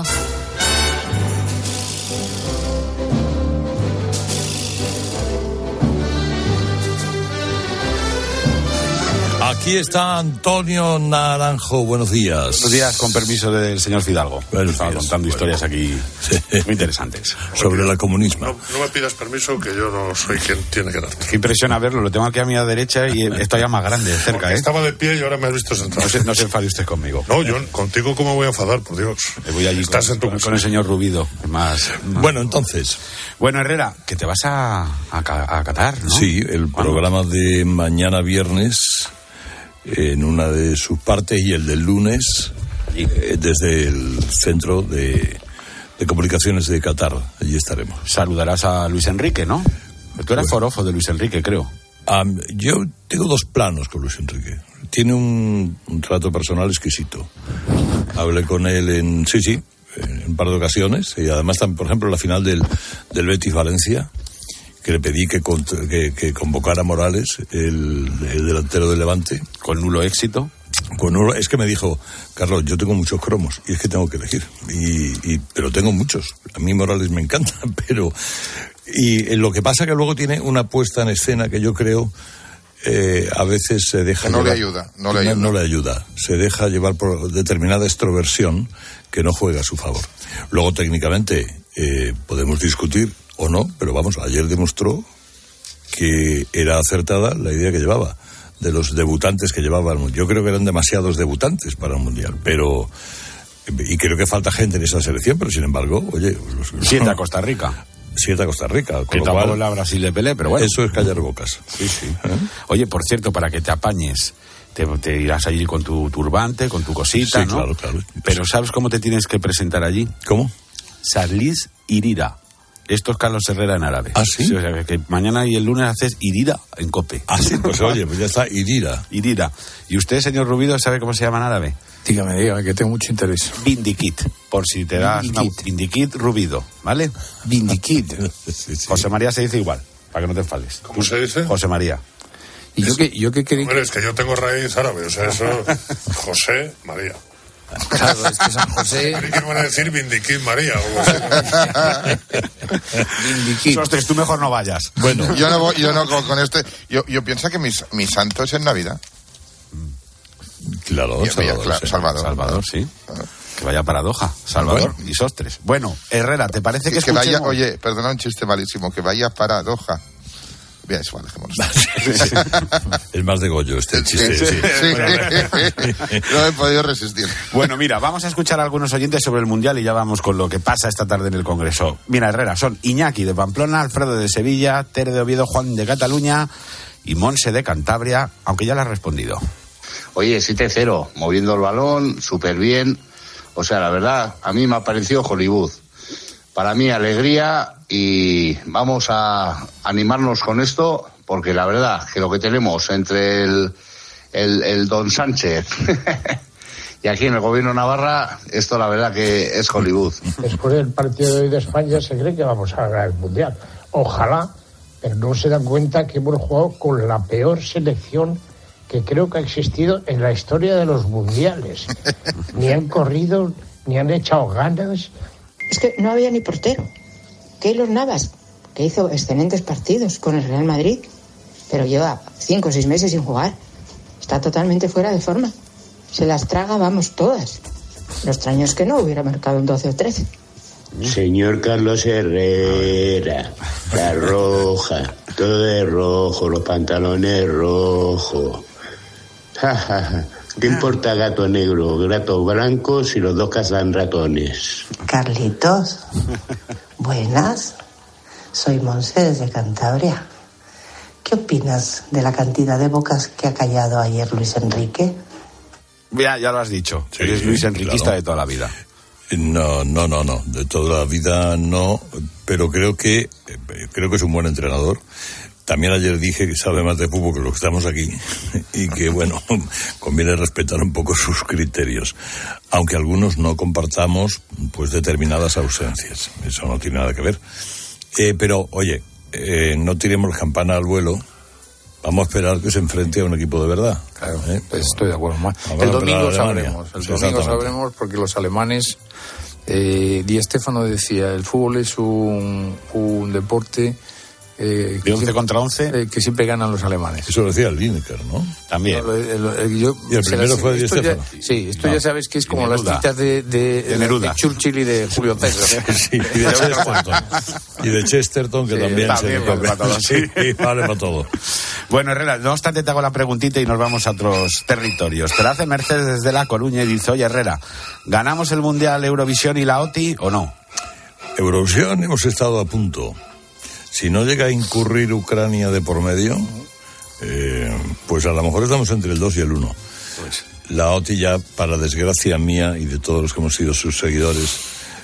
Speaker 4: Aquí está Antonio Naranjo, buenos días.
Speaker 24: Buenos días, con permiso del señor Fidalgo. Estaba contando historias aquí muy interesantes.
Speaker 4: Sobre el comunismo.
Speaker 9: No me pidas permiso, que yo no soy quien tiene que darte.
Speaker 24: Qué impresiona verlo, lo tengo aquí a mi derecha y está ya más grande, cerca.
Speaker 9: Porque estaba de pie y ahora me has visto sentado.
Speaker 24: No se enfade usted conmigo.
Speaker 9: No, yo contigo cómo voy a enfadar, por Dios.
Speaker 24: Voy allí con el señor Rubido.
Speaker 4: Bueno, entonces.
Speaker 24: Bueno, Herrera, que te vas a Qatar, ¿no?
Speaker 4: Sí, el programa de mañana viernes, en una de sus partes, y el del lunes, desde el Centro de Comunicaciones de Qatar. Allí estaremos.
Speaker 24: Saludarás a Luis Enrique, ¿no? Tú eras forofo de Luis Enrique, creo.
Speaker 4: Yo tengo dos planos con Luis Enrique. Tiene un trato personal exquisito. Hablé con él en un par de ocasiones, y además, por ejemplo, en la final del Betis-Valencia, que le pedí que convocara a Morales, el delantero del Levante.
Speaker 24: Con nulo éxito.
Speaker 4: Es que me dijo, Carlos, yo tengo muchos cromos y es que tengo que elegir. Pero tengo muchos. A mí Morales me encanta, pero... Y lo que pasa que luego tiene una puesta en escena que yo creo a veces se deja...
Speaker 8: No le ayuda.
Speaker 4: Se deja llevar por determinada extroversión que no juega a su favor. Luego, técnicamente, podemos discutir o no, pero vamos, ayer demostró que era acertada la idea que llevaba de los debutantes que llevaba al Mundial. Yo creo que eran demasiados debutantes para el Mundial, y creo que falta gente en esa selección, pero sin embargo, oye...
Speaker 24: 7 a Costa Rica.
Speaker 4: 7 a Costa Rica. Con
Speaker 24: que
Speaker 4: lo
Speaker 24: tampoco
Speaker 4: cual,
Speaker 24: la Brasil de Pelé, pero bueno.
Speaker 4: Eso es callar bocas.
Speaker 24: Sí. Oye, por cierto, para que te apañes, te irás allí con tu turbante, con tu cosita,
Speaker 4: sí,
Speaker 24: ¿no?
Speaker 4: Claro.
Speaker 24: Pero ¿sabes cómo te tienes que presentar allí?
Speaker 4: ¿Cómo?
Speaker 24: Sarlis Irira. Esto es Carlos Herrera en árabe.
Speaker 4: ¿Ah, sí?
Speaker 24: O sea, que mañana y el lunes haces Irira en COPE.
Speaker 4: Ah, sí, pues oye, pues ya está, Irira.
Speaker 24: ¿Y usted, señor Rubido, sabe cómo se llama en árabe?
Speaker 10: Dígame, que tengo mucho interés.
Speaker 24: Vindikit, por si te das Vindikit Rubido, ¿vale?
Speaker 10: Vindikit.
Speaker 24: Sí. José María se dice igual, para que no te enfades.
Speaker 9: ¿Cómo se dice?
Speaker 24: José María.
Speaker 10: ¿Y yo qué quería?
Speaker 9: Bueno, es que yo tengo raíz árabe, o sea, eso... José María.
Speaker 10: Claro, es que San José...
Speaker 9: ¿Qué van a decir? Vindikit María o algo así.
Speaker 24: Vindikit. Ostras, tú mejor no vayas.
Speaker 4: Bueno.
Speaker 8: Yo no con este... Yo pienso que mi santo es en Navidad.
Speaker 4: Claro,
Speaker 8: Salvador,
Speaker 24: sí. Que vaya para Doha, Salvador y Sostres. Bueno, Herrera, ¿te parece que escuchemos?
Speaker 8: vaya, oye, perdona, un chiste malísimo, que vaya para Doha. Bien, eso, dejémonos.
Speaker 4: Es más de Goyo este chiste. Sí.
Speaker 8: No he podido resistir.
Speaker 24: Bueno, mira, vamos a escuchar a algunos oyentes sobre el Mundial y ya vamos con lo que pasa esta tarde en el Congreso. Mira, Herrera, son Iñaki de Pamplona, Alfredo de Sevilla, Tere de Oviedo, Juan de Cataluña y Monse de Cantabria, aunque ya le ha respondido.
Speaker 2: Oye, 7-0, moviendo el balón, súper bien. O sea, la verdad, a mí me ha parecido Hollywood. Para mí, alegría, y vamos a animarnos con esto, porque la verdad que lo que tenemos entre el don Sánchez y aquí en el gobierno de Navarra, esto la verdad que es Hollywood.
Speaker 5: Después del partido de hoy de España se cree que vamos a ganar el Mundial. Ojalá, pero no se dan cuenta que hemos jugado con la peor selección que creo que ha existido en la historia de los mundiales. Ni han corrido, ni han echado ganas.
Speaker 6: Es que no había ni portero. Keylor Navas, que hizo excelentes partidos con el Real Madrid, pero lleva 5 o 6 meses sin jugar. Está totalmente fuera de forma. Se las traga, vamos, todas. Lo extraño es que no hubiera marcado un 12 o 13.
Speaker 7: Señor Carlos Herrera, la roja, todo de rojo, los pantalones rojos. Ja, ja, ja. ¿Qué importa gato negro, gato blanco si los dos cazan ratones?
Speaker 25: Carlitos, buenas. Soy Monse desde Cantabria. ¿Qué opinas de la cantidad de bocas que ha callado ayer Luis Enrique?
Speaker 24: Ya lo has dicho. Sí, eres Luis Enriquista, claro. De toda la vida.
Speaker 4: No. De toda la vida no, pero creo que es un buen entrenador. También ayer dije que sabe más de fútbol que los que estamos aquí y que, bueno, conviene respetar un poco sus criterios, aunque algunos no compartamos pues determinadas ausencias. Eso no tiene nada que ver. Pero, oye, no tiremos la campana al vuelo. Vamos a esperar que se enfrente a un equipo de verdad.
Speaker 10: Claro, pues estoy de acuerdo. El domingo sabremos. El domingo sabremos, porque los alemanes... Di Stéfano decía, el fútbol es un deporte...
Speaker 24: de 11 contra 11
Speaker 10: que siempre ganan los alemanes.
Speaker 4: Eso lo decía Lineker, ¿no?
Speaker 24: También.
Speaker 4: Y el primero fue Di Stéfano.
Speaker 10: Sí, esto ya sabes que es como las citas de Churchill y de Julio César.
Speaker 4: Sí, y de Chesterton, que también se vale para todo.
Speaker 24: Bueno, Herrera, no obstante te hago la preguntita y nos vamos a otros territorios. Te la hace Mercedes desde La Coruña y dice, oye, Herrera, ¿ganamos el Mundial, Eurovisión y la OTI o no?
Speaker 4: Eurovisión hemos estado a punto. Si no llega a incurrir Ucrania de por medio, pues a lo mejor estamos entre el 2 y el 1. Pues. La OTI ya, para desgracia mía y de todos los que hemos sido sus seguidores,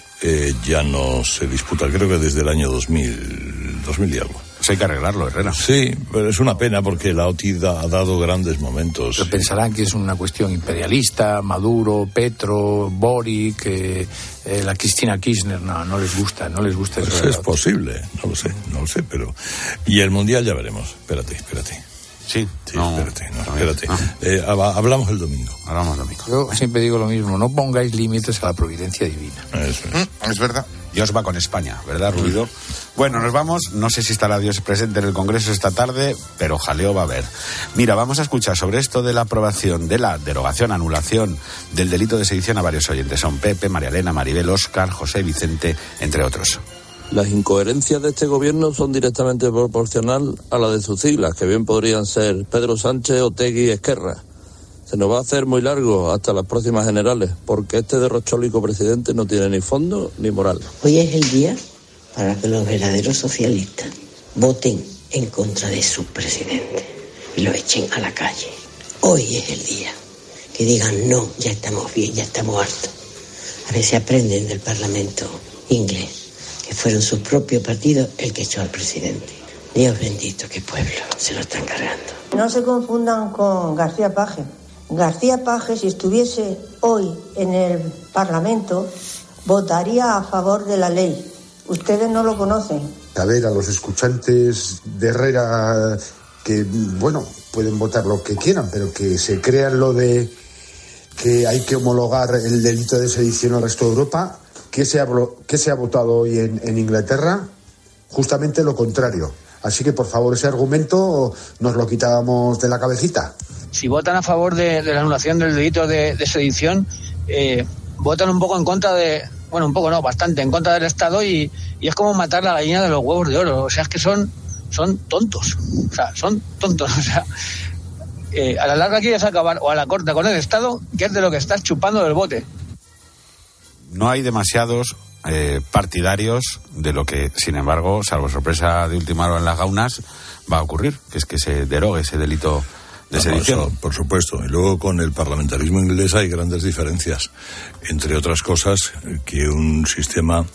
Speaker 4: ya no se disputa. Creo que desde el año 2000 y algo.
Speaker 24: Pues hay que arreglarlo, Herrera.
Speaker 4: Sí, pero es una pena porque la OTI ha dado grandes momentos.
Speaker 10: Pero pensarán que es una cuestión imperialista, Maduro, Petro, Boric, la Cristina Kirchner, no les gusta eso.
Speaker 4: Pues es posible, no lo sé, pero... Y el Mundial ya veremos, espérate.
Speaker 24: Sí,
Speaker 4: espérate. Hablamos el domingo.
Speaker 10: Yo siempre digo lo mismo, no pongáis límites a la providencia divina.
Speaker 4: Eso
Speaker 8: es verdad.
Speaker 24: Dios va con España, ¿verdad, Ruido? Bueno, nos vamos. No sé si estará Dios presente en el Congreso esta tarde, pero jaleo va a haber. Mira, vamos a escuchar sobre esto de la aprobación, de la derogación, anulación del delito de sedición a varios oyentes. Son Pepe, María Elena, Maribel, Óscar, José, Vicente, entre otros.
Speaker 26: Las incoherencias de este gobierno son directamente proporcional a la de sus siglas, que bien podrían ser Pedro Sánchez, Otegi y Esquerra. Se nos va a hacer muy largo hasta las próximas generales, porque este derrochólico presidente no tiene ni fondo ni moral.
Speaker 25: Hoy es el día para que los verdaderos socialistas voten en contra de su presidente y lo echen a la calle. Hoy es el día que digan no, ya estamos bien, ya estamos hartos. A ver si aprenden del Parlamento inglés, que fueron sus propios partidos el que echó al presidente. Dios bendito, qué pueblo, se lo están cargando. No se confundan con García Paje. García Paje, si estuviese hoy en el Parlamento, votaría a favor de la ley. Ustedes no lo conocen.
Speaker 27: A ver, a los escuchantes de Herrera, que, bueno, pueden votar lo que quieran, pero que se crean lo de que hay que homologar el delito de sedición al resto de Europa. ¿Qué se ha votado hoy en Inglaterra? Justamente lo contrario. Así que, por favor, ese argumento nos lo quitábamos de la cabecita.
Speaker 28: Si votan a favor de la anulación del delito de sedición, votan un poco en contra de... Bueno, un poco no, bastante en contra del Estado y es como matar la gallina de los huevos de oro. O sea, es que son tontos. O sea, son tontos. O sea, a la larga quieres acabar o a la corta con el Estado, que es de lo que estás chupando del bote.
Speaker 24: No hay demasiados partidarios de lo que, sin embargo, salvo sorpresa de última hora en las gaunas, va a ocurrir, que es que se derogue ese delito de sedición.
Speaker 4: Eso, por supuesto. Y luego con el parlamentarismo inglés hay grandes diferencias. Entre otras cosas, que un sistema,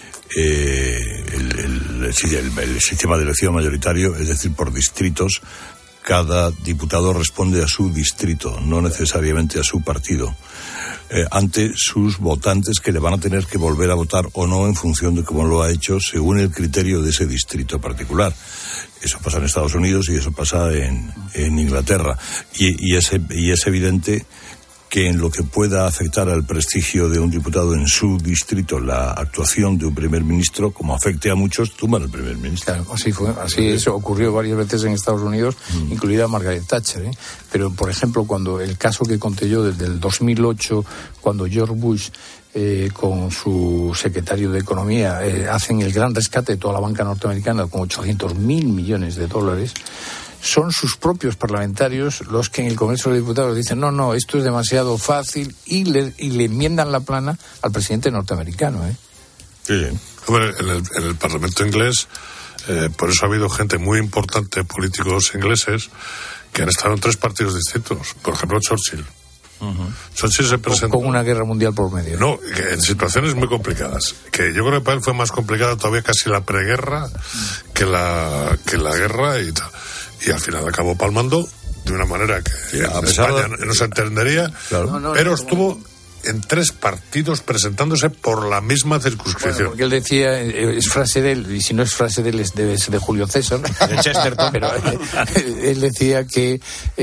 Speaker 4: el sistema de elección mayoritario, es decir, por distritos, cada diputado responde a su distrito, no necesariamente a su partido, ante sus votantes, que le van a tener que volver a votar o no en función de cómo lo ha hecho según el criterio de ese distrito particular. Eso pasa en Estados Unidos y eso pasa en Inglaterra. Y es evidente que en lo que pueda afectar al prestigio de un diputado en su distrito la actuación de un primer ministro, como afecte a muchos, tumban al primer ministro.
Speaker 10: Claro, así fue, eso ocurrió varias veces en Estados Unidos, incluida Margaret Thatcher, Pero, por ejemplo, cuando el caso que conté yo desde el 2008, cuando George Bush con su secretario de Economía hacen el gran rescate de toda la banca norteamericana con 800.000 millones de dólares, son sus propios parlamentarios los que en el Congreso de los Diputados dicen no, esto es demasiado fácil y le enmiendan la plana al presidente norteamericano.
Speaker 9: Sí. Hombre, en el Parlamento inglés, por eso ha habido gente muy importante, políticos ingleses, que han estado en 3 partidos distintos. Por ejemplo, Churchill. Churchill se presentó
Speaker 10: con una guerra mundial por medio.
Speaker 9: No, en situaciones muy complicadas. Que yo creo que para él fue más complicada todavía casi la preguerra que la guerra y tal. Y al final acabó palmando de una manera que a España no se entendería, claro. Pero estuvo en 3 partidos presentándose por la misma circunscripción.
Speaker 10: Bueno, porque él decía, es frase de él, y si no es frase de él, debe ser de Julio César, de Chesterton, pero él decía que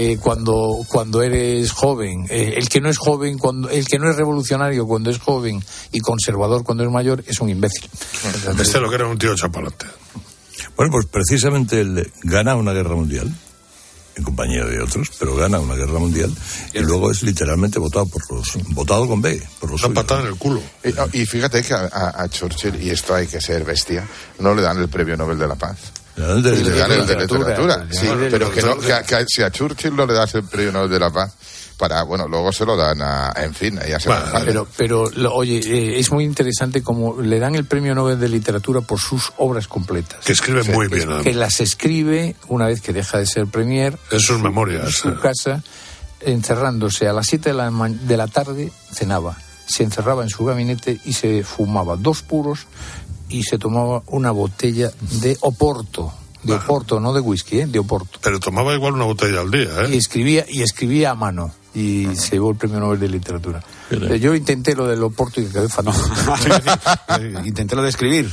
Speaker 10: cuando eres joven, el que no es joven, el que no es revolucionario cuando es joven y conservador cuando es mayor, es un imbécil.
Speaker 9: Lo que era un tío chapalante.
Speaker 4: Bueno, pues precisamente él gana una guerra mundial, en compañía de otros, pero gana una guerra mundial y luego es literalmente votado con B, por los
Speaker 9: una patada en el culo.
Speaker 8: Y fíjate que a Churchill, y esto hay que ser bestia, no le dan el premio Nobel de la Paz. Le dan el de literatura. Sí, pero que si a Churchill no le das el premio Nobel de la Paz, luego se lo dan
Speaker 10: pero oye, es muy interesante como le dan el premio Nobel de literatura por sus obras completas.
Speaker 9: Que escribe muy bien.
Speaker 10: Que las escribe una vez que deja de ser premier.
Speaker 9: En sus memorias.
Speaker 10: En su casa, encerrándose a las 7 de la tarde, cenaba. Se encerraba en su gabinete y se fumaba 2 puros y se tomaba una botella de Oporto. De Oporto, no de whisky, de Oporto.
Speaker 9: Pero tomaba igual una botella al día,
Speaker 10: Y escribía a mano. Y se llevó el premio Nobel de literatura. Yo intenté lo del Oporto y quedé fatal.
Speaker 24: Intenté lo de escribir.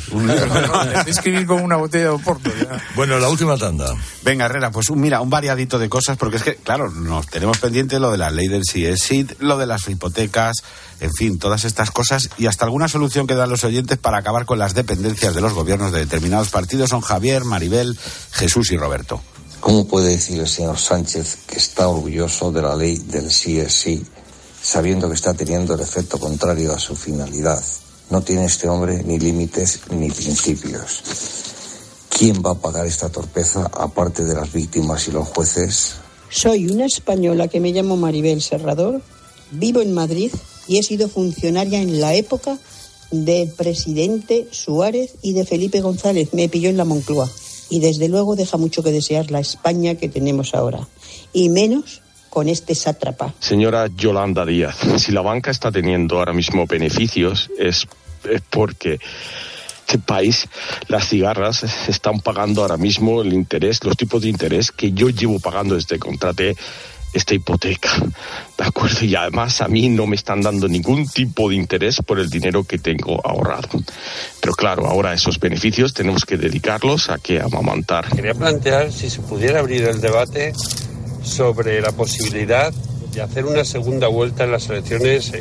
Speaker 10: De escribir con una botella de Oporto. Ya.
Speaker 4: Bueno, la última tanda.
Speaker 24: Venga, Herrera, pues un variadito de cosas, porque es que, claro, nos tenemos pendiente lo de la ley del sí, lo de las hipotecas, en fin, todas estas cosas, y hasta alguna solución que dan los oyentes para acabar con las dependencias de los gobiernos de determinados partidos son Javier, Maribel, Jesús y Roberto.
Speaker 11: ¿Cómo puede decir el señor Sánchez que está orgulloso de la ley del sí es sí, sabiendo que está teniendo el efecto contrario a su finalidad? No tiene este hombre ni límites ni principios. ¿Quién va a pagar esta torpeza aparte de las víctimas y los jueces?
Speaker 12: Soy una española que me llamo Maribel Serrador, vivo en Madrid y he sido funcionaria en la época del presidente Suárez y de Felipe González. Me pilló en la Moncloa. Y desde luego deja mucho que desear la España que tenemos ahora. Y menos con este sátrapa.
Speaker 14: Señora Yolanda Díaz, si la banca está teniendo ahora mismo beneficios es porque este país, las cigarras están pagando ahora mismo el interés, los tipos de interés que yo llevo pagando desde que contraté esta hipoteca, ¿de acuerdo? Y además a mí no me están dando ningún tipo de interés por el dinero que tengo ahorrado. Pero claro, ahora esos beneficios tenemos que dedicarlos a amamantar.
Speaker 15: Quería plantear si se pudiera abrir el debate sobre la posibilidad de hacer una segunda vuelta en las elecciones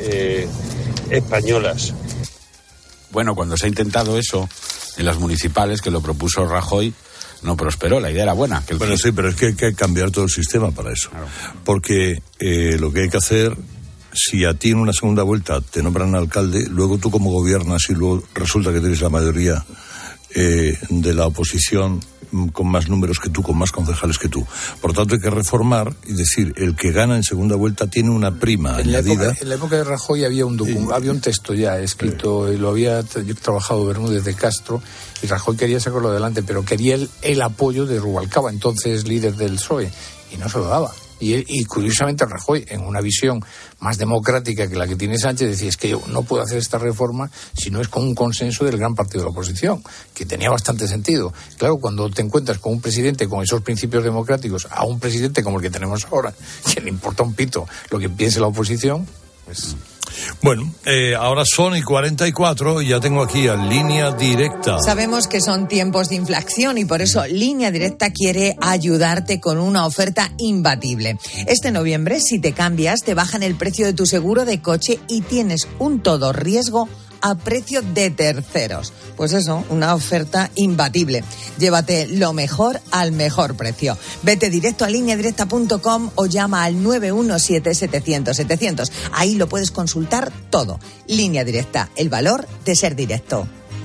Speaker 15: españolas.
Speaker 24: Bueno, cuando se ha intentado eso en las municipales, que lo propuso Rajoy, no prosperó, la idea era buena.
Speaker 4: Sí, pero es que hay que cambiar todo el sistema para eso. Claro. Porque lo que hay que hacer, si a ti en una segunda vuelta te nombran alcalde, luego tú como gobiernas y luego resulta que tienes la mayoría de la oposición con más números que tú, con más concejales que tú. Por tanto, hay que reformar y decir, el que gana en segunda vuelta tiene una prima añadida.
Speaker 10: En la época de Rajoy había un texto ya escrito, y lo había trabajado Bermúdez de Castro, y Rajoy quería sacarlo adelante, pero quería el apoyo de Rubalcaba, entonces líder del PSOE, y no se lo daba. Y curiosamente Rajoy, en una visión más democrática que la que tiene Sánchez, decía, es que yo no puedo hacer esta reforma si no es con un consenso del gran partido de la oposición, que tenía bastante sentido. Claro, cuando te encuentras con un presidente con esos principios democráticos, a un presidente como el que tenemos ahora, que le importa un pito lo que piense la oposición, pues...
Speaker 4: Bueno, ahora son y 44 y ya tengo aquí a Línea Directa.
Speaker 16: Sabemos que son tiempos de inflación y por eso Línea Directa quiere ayudarte con una oferta imbatible. Este noviembre, si te cambias, te bajan el precio de tu seguro de coche y tienes un todo riesgo a precio de terceros. Pues eso, una oferta imbatible. Llévate lo mejor al mejor precio. Vete directo a lineadirecta.com o llama al 917-700-700. Ahí lo puedes consultar todo. Línea Directa, el valor de ser directo.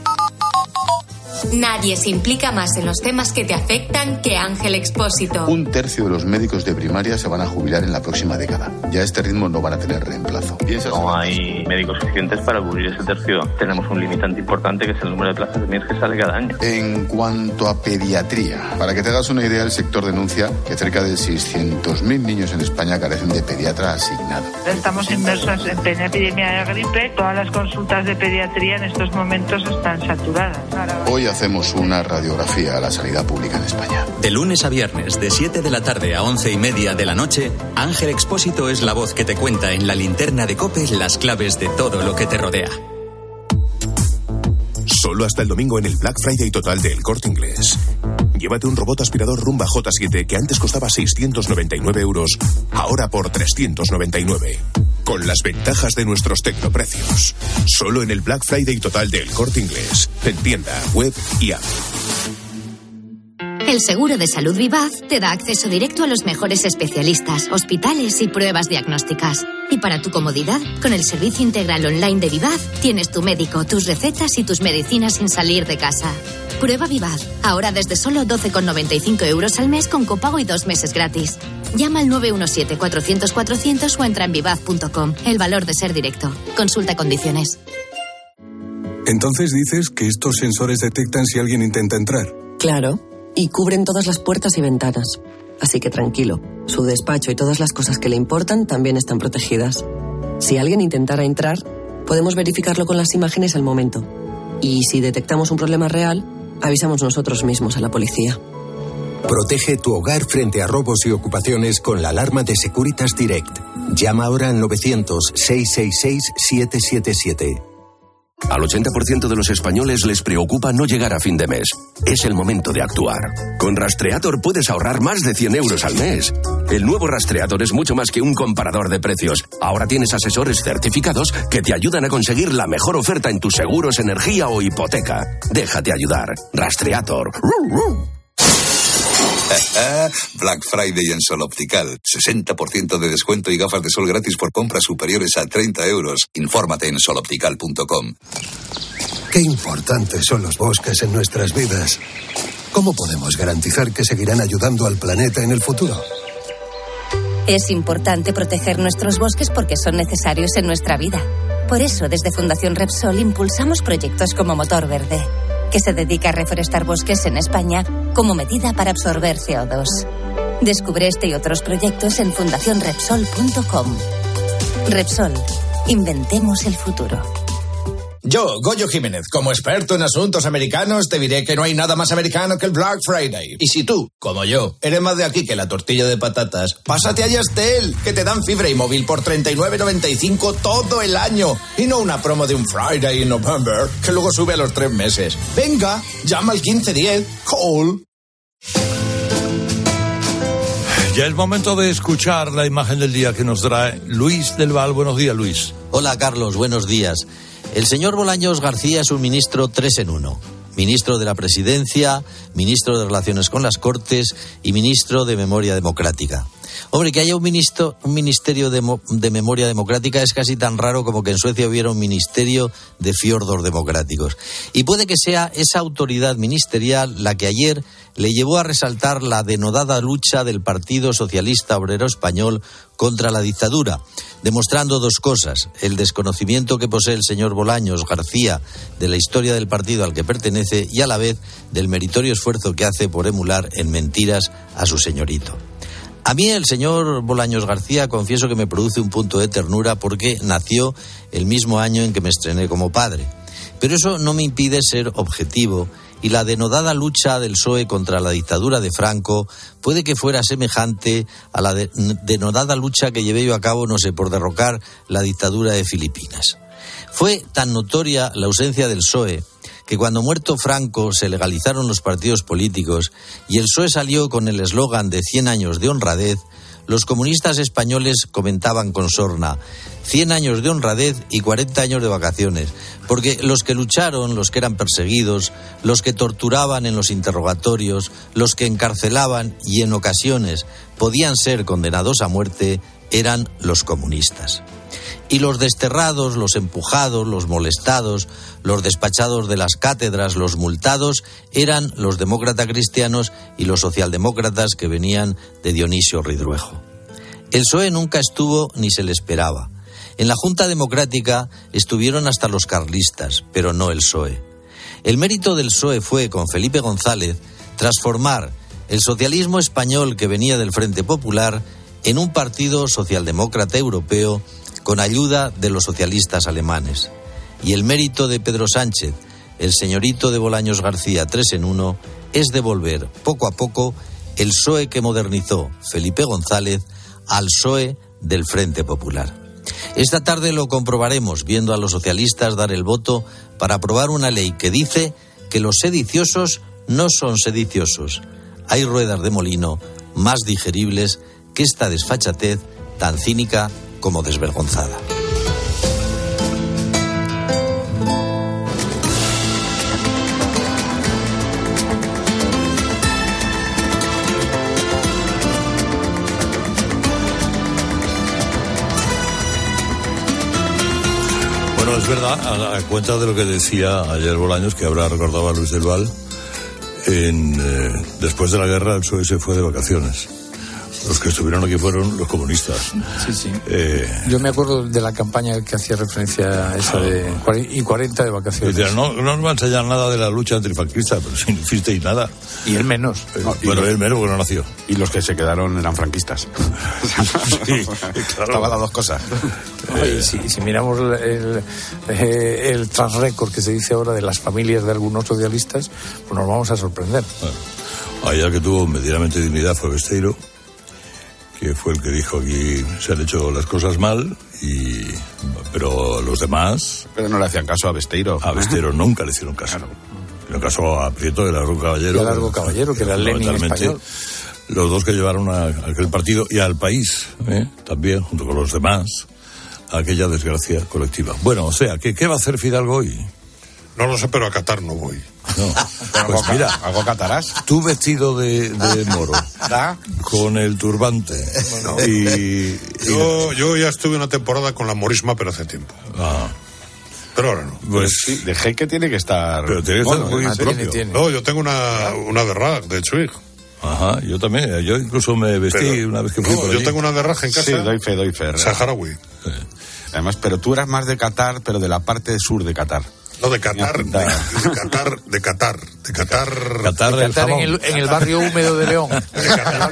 Speaker 3: Nadie se implica más en los temas que te afectan que Ángel Expósito.
Speaker 17: 1/3 de los médicos de primaria se van a jubilar en la próxima década. Ya a este ritmo no van a tener reemplazo.
Speaker 18: No hay médicos suficientes para cubrir ese tercio. Tenemos un limitante importante que es el número de plazas de MIR que sale cada año.
Speaker 17: En cuanto a pediatría, para que te hagas una idea, el sector denuncia que cerca de 600.000 niños en España carecen de pediatra asignado.
Speaker 19: Estamos inmersos en plena epidemia de gripe. Todas las consultas de pediatría en estos momentos están saturadas.
Speaker 17: Hoy hacemos una radiografía a la sanidad pública en España.
Speaker 1: De lunes a viernes, de 7 de la tarde a 11:30 de la noche, Ángel Expósito es la voz que te cuenta en la linterna de COPE las claves de todo lo que te rodea.
Speaker 20: Solo hasta el domingo en el Black Friday total de El Corte Inglés. Llévate un robot aspirador Rumba J7 que antes costaba 699 euros, ahora por 399. Con las ventajas de nuestros tecnoprecios. Solo en el Black Friday total de El Corte Inglés. En tienda, web y app.
Speaker 21: El seguro de salud Vivaz te da acceso directo a los mejores especialistas, hospitales y pruebas diagnósticas. Y para tu comodidad, con el servicio integral online de Vivaz, tienes tu médico, tus recetas y tus medicinas sin salir de casa. Prueba Vivaz, ahora desde solo 12,95 euros al mes con copago y 2 meses gratis. Llama al 917-400-400 o entra en vivaz.com. El valor de ser directo. Consulta condiciones.
Speaker 22: Entonces dices que estos sensores detectan si alguien intenta entrar.
Speaker 23: Claro, y cubren todas las puertas y ventanas. Así que tranquilo, su despacho y todas las cosas que le importan también están protegidas. Si alguien intentara entrar, podemos verificarlo con las imágenes al momento. Y si detectamos un problema real, avisamos nosotros mismos a la policía.
Speaker 29: Protege tu hogar frente a robos y ocupaciones con la alarma de Securitas Direct. Llama ahora al 900-666-777.
Speaker 30: Al 80% de los españoles les preocupa no llegar a fin de mes. Es el momento de actuar. Con Rastreator puedes ahorrar más de 100 euros al mes. El nuevo Rastreator es mucho más que un comparador de precios. Ahora tienes asesores certificados que te ayudan a conseguir la mejor oferta en tus seguros, energía o hipoteca. Déjate ayudar. Rastreator.
Speaker 31: Black Friday en Sol Optical. 60% de descuento y gafas de sol gratis por compras superiores a 30 euros. Infórmate en soloptical.com.
Speaker 29: Qué importantes son los bosques en nuestras vidas. ¿Cómo podemos garantizar que seguirán ayudando al planeta en el futuro?
Speaker 21: Es importante proteger nuestros bosques porque son necesarios en nuestra vida. Por eso, desde Fundación Repsol impulsamos proyectos como Motor Verde, que se dedica a reforestar bosques en España como medida para absorber CO2. Descubre este y otros proyectos en fundacionrepsol.com. Repsol, inventemos el futuro.
Speaker 32: Yo, Goyo Jiménez, como experto en asuntos americanos, te diré que no hay nada más americano que el Black Friday. Y si tú, como yo, eres más de aquí que la tortilla de patatas, pásate a Yastel, que te dan fibra y móvil por 39,95 todo el año. Y no una promo de un Friday in November, que luego sube a los 3 meses. Venga, llama al 1510, call.
Speaker 4: Ya es momento de escuchar la imagen del día que nos trae Luis del Val. Buenos días, Luis.
Speaker 33: Hola, Carlos, buenos días. El señor Bolaños García es un ministro 3 en 1. Ministro de la Presidencia, ministro de Relaciones con las Cortes y ministro de Memoria Democrática. Hombre, que haya un ministerio de memoria democrática es casi tan raro como que en Suecia hubiera un ministerio de fiordos democráticos. Y puede que sea esa autoridad ministerial la que ayer le llevó a resaltar la denodada lucha del Partido Socialista Obrero Español contra la dictadura, demostrando dos cosas: el desconocimiento que posee el señor Bolaños García de la historia del partido al que pertenece y a la vez del meritorio esfuerzo que hace por emular en mentiras a su señorito. A mí el señor Bolaños García confieso que me produce un punto de ternura porque nació el mismo año en que me estrené como padre. Pero eso no me impide ser objetivo, y la denodada lucha del PSOE contra la dictadura de Franco puede que fuera semejante a la denodada lucha que llevé yo a cabo, no sé, por derrocar la dictadura de Filipinas. Fue tan notoria la ausencia del PSOE que cuando muerto Franco se legalizaron los partidos políticos y el PSOE salió con el eslogan de 100 años de honradez, los comunistas españoles comentaban con sorna: 100 años de honradez y 40 años de vacaciones, porque los que lucharon, los que eran perseguidos, los que torturaban en los interrogatorios, los que encarcelaban y en ocasiones podían ser condenados a muerte, eran los comunistas. Y los desterrados, los empujados, los molestados, los despachados de las cátedras, los multados, eran los demócratas cristianos y los socialdemócratas que venían de Dionisio Ridruejo. El PSOE nunca estuvo ni se le esperaba. En la Junta Democrática estuvieron hasta los carlistas, pero no el PSOE. El mérito del PSOE fue, con Felipe González, transformar el socialismo español que venía del Frente Popular en un partido socialdemócrata europeo con ayuda de los socialistas alemanes. Y el mérito de Pedro Sánchez, el señorito de Bolaños García 3 en 1, es devolver poco a poco el PSOE que modernizó Felipe González al PSOE del Frente Popular. Esta tarde lo comprobaremos viendo a los socialistas dar el voto para aprobar una ley que dice que los sediciosos no son sediciosos. Hay ruedas de molino más digeribles que esta desfachatez tan cínica como desvergonzada.
Speaker 4: Bueno, es verdad, a cuenta de lo que decía ayer Bolaños, que habrá recordado a Luis del Val, después de la guerra el PSOE se fue de vacaciones. Los que estuvieron aquí fueron los comunistas.
Speaker 10: Sí, sí. Yo me acuerdo de la campaña que hacía referencia a esa de 40 de vacaciones.
Speaker 4: No nos va a enseñar nada de la lucha antifranquista, pero si no hicisteis nada.
Speaker 10: Y él menos.
Speaker 4: Bueno, él menos porque no nació.
Speaker 24: Y los que se quedaron eran franquistas.
Speaker 4: Sí, claro.
Speaker 24: Estaban las dos cosas.
Speaker 10: Oye, si miramos el transrécord que se dice ahora de las familias de algunos socialistas, pues nos vamos a sorprender.
Speaker 4: Allá que tuvo medianamente dignidad fue Besteiro, que fue el que dijo aquí se han hecho las cosas mal, pero los demás...
Speaker 24: Pero no le hacían caso a Besteiro.
Speaker 4: A Besteiro nunca le hicieron caso.
Speaker 24: Claro.
Speaker 4: Le caso a Prieto de Largo Caballero.
Speaker 10: De Largo Caballero, que era el Lenin español.
Speaker 4: Los dos que llevaron a aquel partido y al país, también, junto con los demás, a aquella desgracia colectiva. Bueno, o sea, ¿qué va a hacer Fidalgo hoy?
Speaker 2: No lo sé, pero a Qatar no voy.
Speaker 4: No, pues mira,
Speaker 24: algo catarás.
Speaker 4: Tú vestido de moro, con el turbante.
Speaker 2: Bueno, yo ya estuve una temporada con la morisma, pero hace tiempo. Pero ahora no.
Speaker 24: Pues sí, de Heike tiene que estar.
Speaker 4: Pero tiene que estar muy propio.
Speaker 2: Tiene. No, yo tengo una de Rag, de Chuig.
Speaker 4: Ajá, yo también. Yo incluso me vestí una vez que fui por allí.
Speaker 2: Yo tengo una de Rag en casa.
Speaker 24: Sí, doy fe.
Speaker 2: Saharaui.
Speaker 4: Sí.
Speaker 24: Además, pero tú eras más de Qatar, pero de la parte sur de Qatar.
Speaker 2: No, de Qatar, de Qatar
Speaker 10: en el barrio húmedo de León.
Speaker 2: De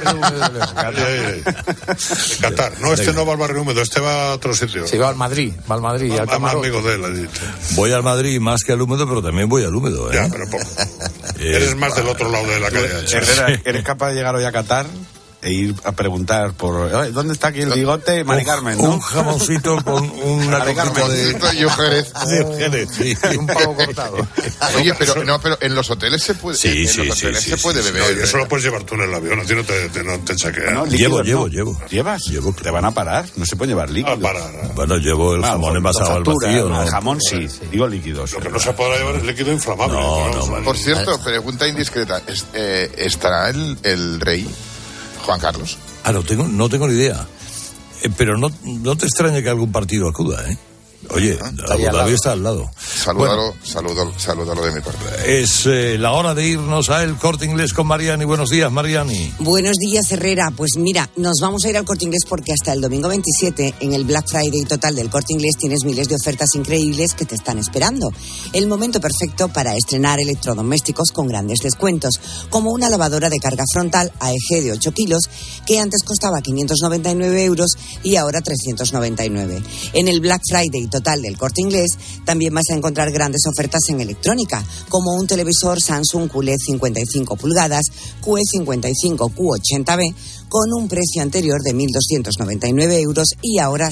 Speaker 2: Qatar. No, este no va al barrio húmedo, este va a otro sitio.
Speaker 10: Sí, va al Madrid, al
Speaker 2: amigo de él.
Speaker 4: Voy al Madrid más que al húmedo, pero también voy al húmedo.
Speaker 2: Ya, pero poco. Eres más del otro lado de la calle.
Speaker 24: ¿Eres capaz de llegar hoy a Qatar e ir a preguntar por ¿dónde está aquí el bigote? Mari Carmen, ¿no?
Speaker 4: Un jamoncito con una copita de...
Speaker 5: Yo Jerez.
Speaker 4: Sí.
Speaker 10: Un pavo cortado.
Speaker 5: Oye, pero en los hoteles se puede, se puede beber.
Speaker 2: No, eso lo puedes llevar tú en el avión, a ti no te chaquea.
Speaker 4: No, llevo.
Speaker 24: ¿Llevas? Te van a parar, no se puede llevar líquido.
Speaker 4: Bueno, llevo el jamón envasado al vacío, ¿no?
Speaker 24: El jamón sí, digo líquidos.
Speaker 2: Lo que no se podrá llevar es líquido inflamable.
Speaker 5: No. Por cierto, pregunta indiscreta, ¿estará el rey Juan Carlos?
Speaker 4: No tengo ni idea. Pero no te extraña que algún partido acuda, ¿eh? Oye, Abu Dhabi está al lado.
Speaker 5: Salúdalo de mi parte.
Speaker 4: Es la hora de irnos a El Corte Inglés con Mariani. Buenos días, Mariani.
Speaker 6: Buenos días, Herrera. Pues mira, nos vamos a ir al Corte Inglés porque hasta el domingo 27, en el Black Friday total del Corte Inglés, tienes miles de ofertas increíbles que te están esperando. El momento perfecto para estrenar electrodomésticos con grandes descuentos, como una lavadora de carga frontal AEG de 8 kilos, que antes costaba 599 euros y ahora 399. En el Black Friday total del Corte Inglés también vas a encontrar grandes ofertas en electrónica, como un televisor Samsung QLED 55 pulgadas QE55 Q80B con un precio anterior de 1.299 euros y ahora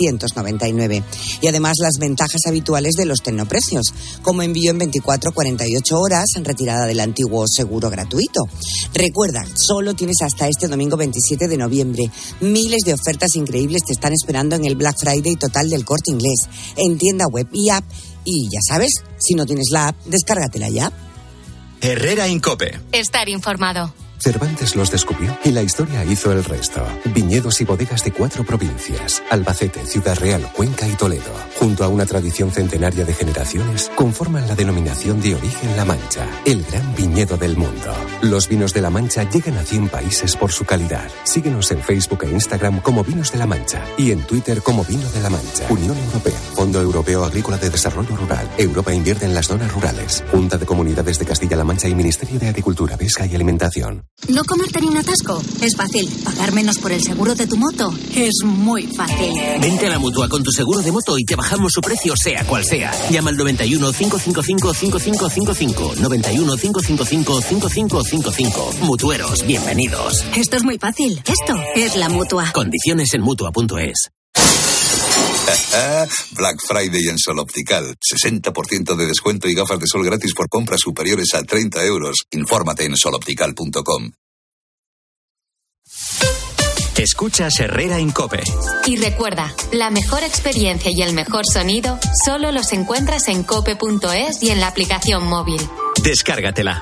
Speaker 6: 699. Y además las ventajas habituales de los tecnoprecios, como envío en 24-48 horas, retirada del antiguo seguro gratuito. Recuerda, solo tienes hasta este domingo 27 de noviembre. Miles de ofertas increíbles te están esperando en el Black Friday total del Corte Inglés, en tienda web y app. Y ya sabes, si no tienes la app, descárgatela ya.
Speaker 1: Herrera Incope.
Speaker 3: Estar informado.
Speaker 7: Cervantes los descubrió y la historia hizo el resto. Viñedos y bodegas de 4 provincias: Albacete, Ciudad Real, Cuenca y Toledo. Junto a una tradición centenaria de generaciones, conforman la denominación de origen La Mancha, el gran viñedo del mundo. Los vinos de La Mancha llegan a 100 países por su calidad. Síguenos en Facebook e Instagram como Vinos de La Mancha y en Twitter como Vino de La Mancha. Unión Europea, Fondo Europeo Agrícola de Desarrollo Rural. Europa invierte en las zonas rurales. Junta de Comunidades de Castilla-La Mancha y Ministerio de Agricultura, Pesca y Alimentación.
Speaker 21: ¿No comerte ni un atasco? Es fácil. ¿Pagar menos por el seguro de tu moto? Es muy fácil.
Speaker 8: Vente a la Mutua con tu seguro de moto y te bajamos su precio sea cual sea. Llama al 91 555 5555. 91 555 5555. Mutueros, bienvenidos.
Speaker 21: Esto es muy fácil. Esto es la Mutua.
Speaker 8: Condiciones en Mutua.es.
Speaker 31: Black Friday en Sol Optical. 60% de descuento y gafas de sol gratis por compras superiores a 30 euros. Infórmate en soloptical.com.
Speaker 1: Escuchas Herrera Incope.
Speaker 3: Y recuerda, la mejor experiencia y el mejor sonido solo los encuentras en cope.es y en la aplicación móvil.
Speaker 1: Descárgatela.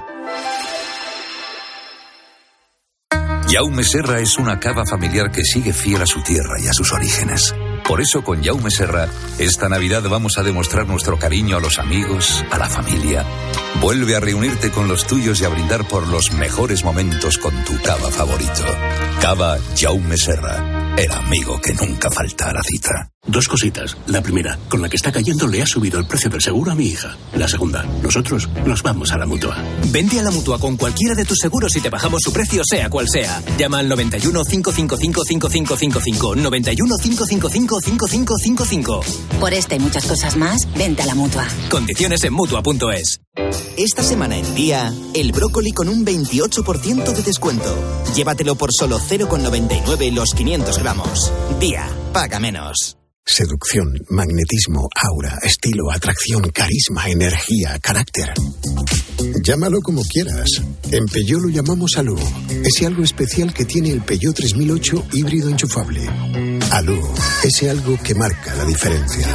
Speaker 31: Jaume Serra es una cava familiar que sigue fiel a su tierra y a sus orígenes. Por eso con Jaume Serra, esta Navidad vamos a demostrar nuestro cariño a los amigos, a la familia. Vuelve a reunirte con los tuyos y a brindar por los mejores momentos con tu cava favorito. Cava Jaume Serra, el amigo que nunca falta a la cita.
Speaker 9: 2 cositas. La primera, con la que está cayendo le ha subido el precio del seguro a mi hija. La segunda, nosotros nos vamos a la Mutua.
Speaker 11: Vente a la Mutua con cualquiera de tus seguros y te bajamos su precio sea cual sea. Llama al 91 555 5555. 91 555 5555.
Speaker 21: Por esta y muchas cosas más, vente a la Mutua.
Speaker 11: Condiciones en Mutua.es.
Speaker 12: Esta semana en Día, el brócoli con un 28% de descuento. Llévatelo por solo 0,99 los 500 gramos. Día, paga menos.
Speaker 29: Seducción, magnetismo, aura, estilo, atracción, carisma, energía, carácter. Llámalo como quieras. En Peugeot lo llamamos Alú. Ese algo especial que tiene el Peugeot 3008 híbrido enchufable. Alú, ese algo que marca la diferencia.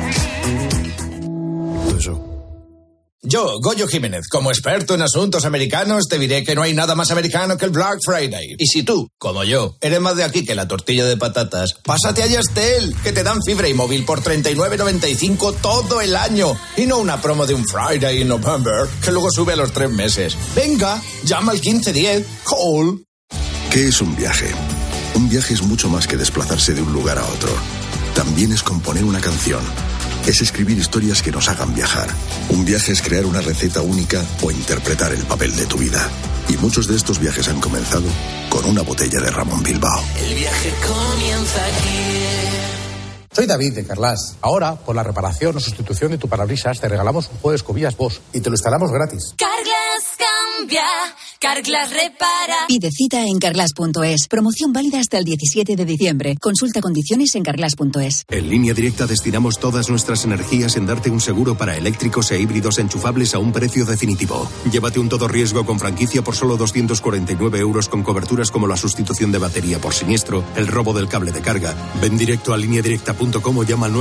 Speaker 32: Yo, Goyo Jiménez, como experto en asuntos americanos, te diré que no hay nada más americano que el Black Friday. Y si tú, como yo, eres más de aquí que la tortilla de patatas, pásate a Yastel, que te dan fibra y móvil por 39,95 todo el año. Y no una promo de un Friday in November, que luego sube a los 3 meses. Venga, llama al 1510, call.
Speaker 13: ¿Qué es un viaje? Un viaje es mucho más que desplazarse de un lugar a otro. También es componer una canción. Es escribir historias que nos hagan viajar. Un viaje es crear una receta única o interpretar el papel de tu vida. Y muchos de estos viajes han comenzado con una botella de Ramón Bilbao.
Speaker 14: El viaje comienza aquí.
Speaker 15: Soy David de Carglass. Ahora, por la reparación o sustitución de tu parabrisas, te regalamos un juego de escobillas Bosch y te lo instalamos gratis.
Speaker 21: Carglass cambia, Carglass repara. Pide cita en carglass.es. Promoción válida hasta el 17 de diciembre. Consulta condiciones en carglass.es.
Speaker 7: En Línea Directa destinamos todas nuestras energías en darte un seguro para eléctricos e híbridos enchufables a un precio definitivo. Llévate un todo riesgo con franquicia por solo 249 euros con coberturas como la sustitución de batería por siniestro, el robo del cable de carga. Ven directo a lineadirecta.com o llama al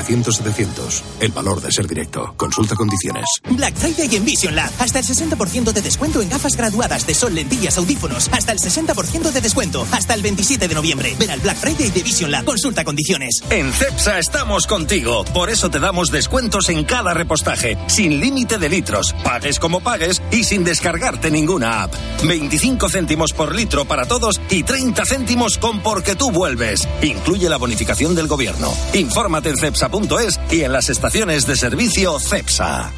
Speaker 7: 917-700-700. El valor de ser directo. Consulta condiciones.
Speaker 11: Black Friday en Vision Lab. Hasta el 60%
Speaker 16: 60% de descuento en gafas graduadas de sol, lentillas, audífonos. Hasta el 60% de descuento. Hasta el 27 de noviembre. Ven al Black Friday de Vision Lab. Consulta condiciones.
Speaker 17: En Cepsa estamos contigo. Por eso te damos descuentos en cada repostaje. Sin límite de litros. Pagues como pagues y sin descargarte ninguna app. 25 céntimos por litro para todos y 30 céntimos con Porque tú vuelves. Incluye la bonificación del gobierno. Infórmate en cepsa.es y en las estaciones de servicio Cepsa.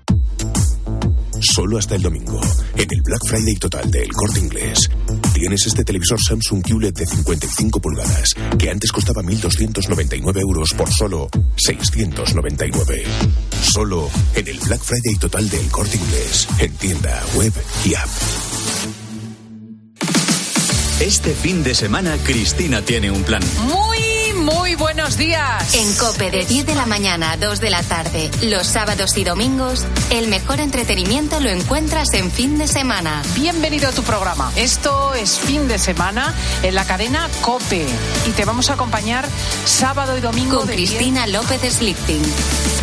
Speaker 18: Solo hasta el domingo, en el Black Friday total de El Corte Inglés, tienes este televisor Samsung QLED de 55 pulgadas, que antes costaba 1.299 euros por solo 699. Solo en el Black Friday total de El Corte Inglés, en tienda, web y app.
Speaker 1: Este fin de semana, Cristina tiene un plan.
Speaker 19: Muy buenos días.
Speaker 3: En COPE, de 10 de la mañana a 2 de la tarde, los sábados y domingos, el mejor entretenimiento lo encuentras en Fin de Semana.
Speaker 19: Bienvenido a tu programa. Esto es Fin de Semana en la cadena COPE. Y te vamos a acompañar sábado y domingo
Speaker 3: con Cristina López Slichting.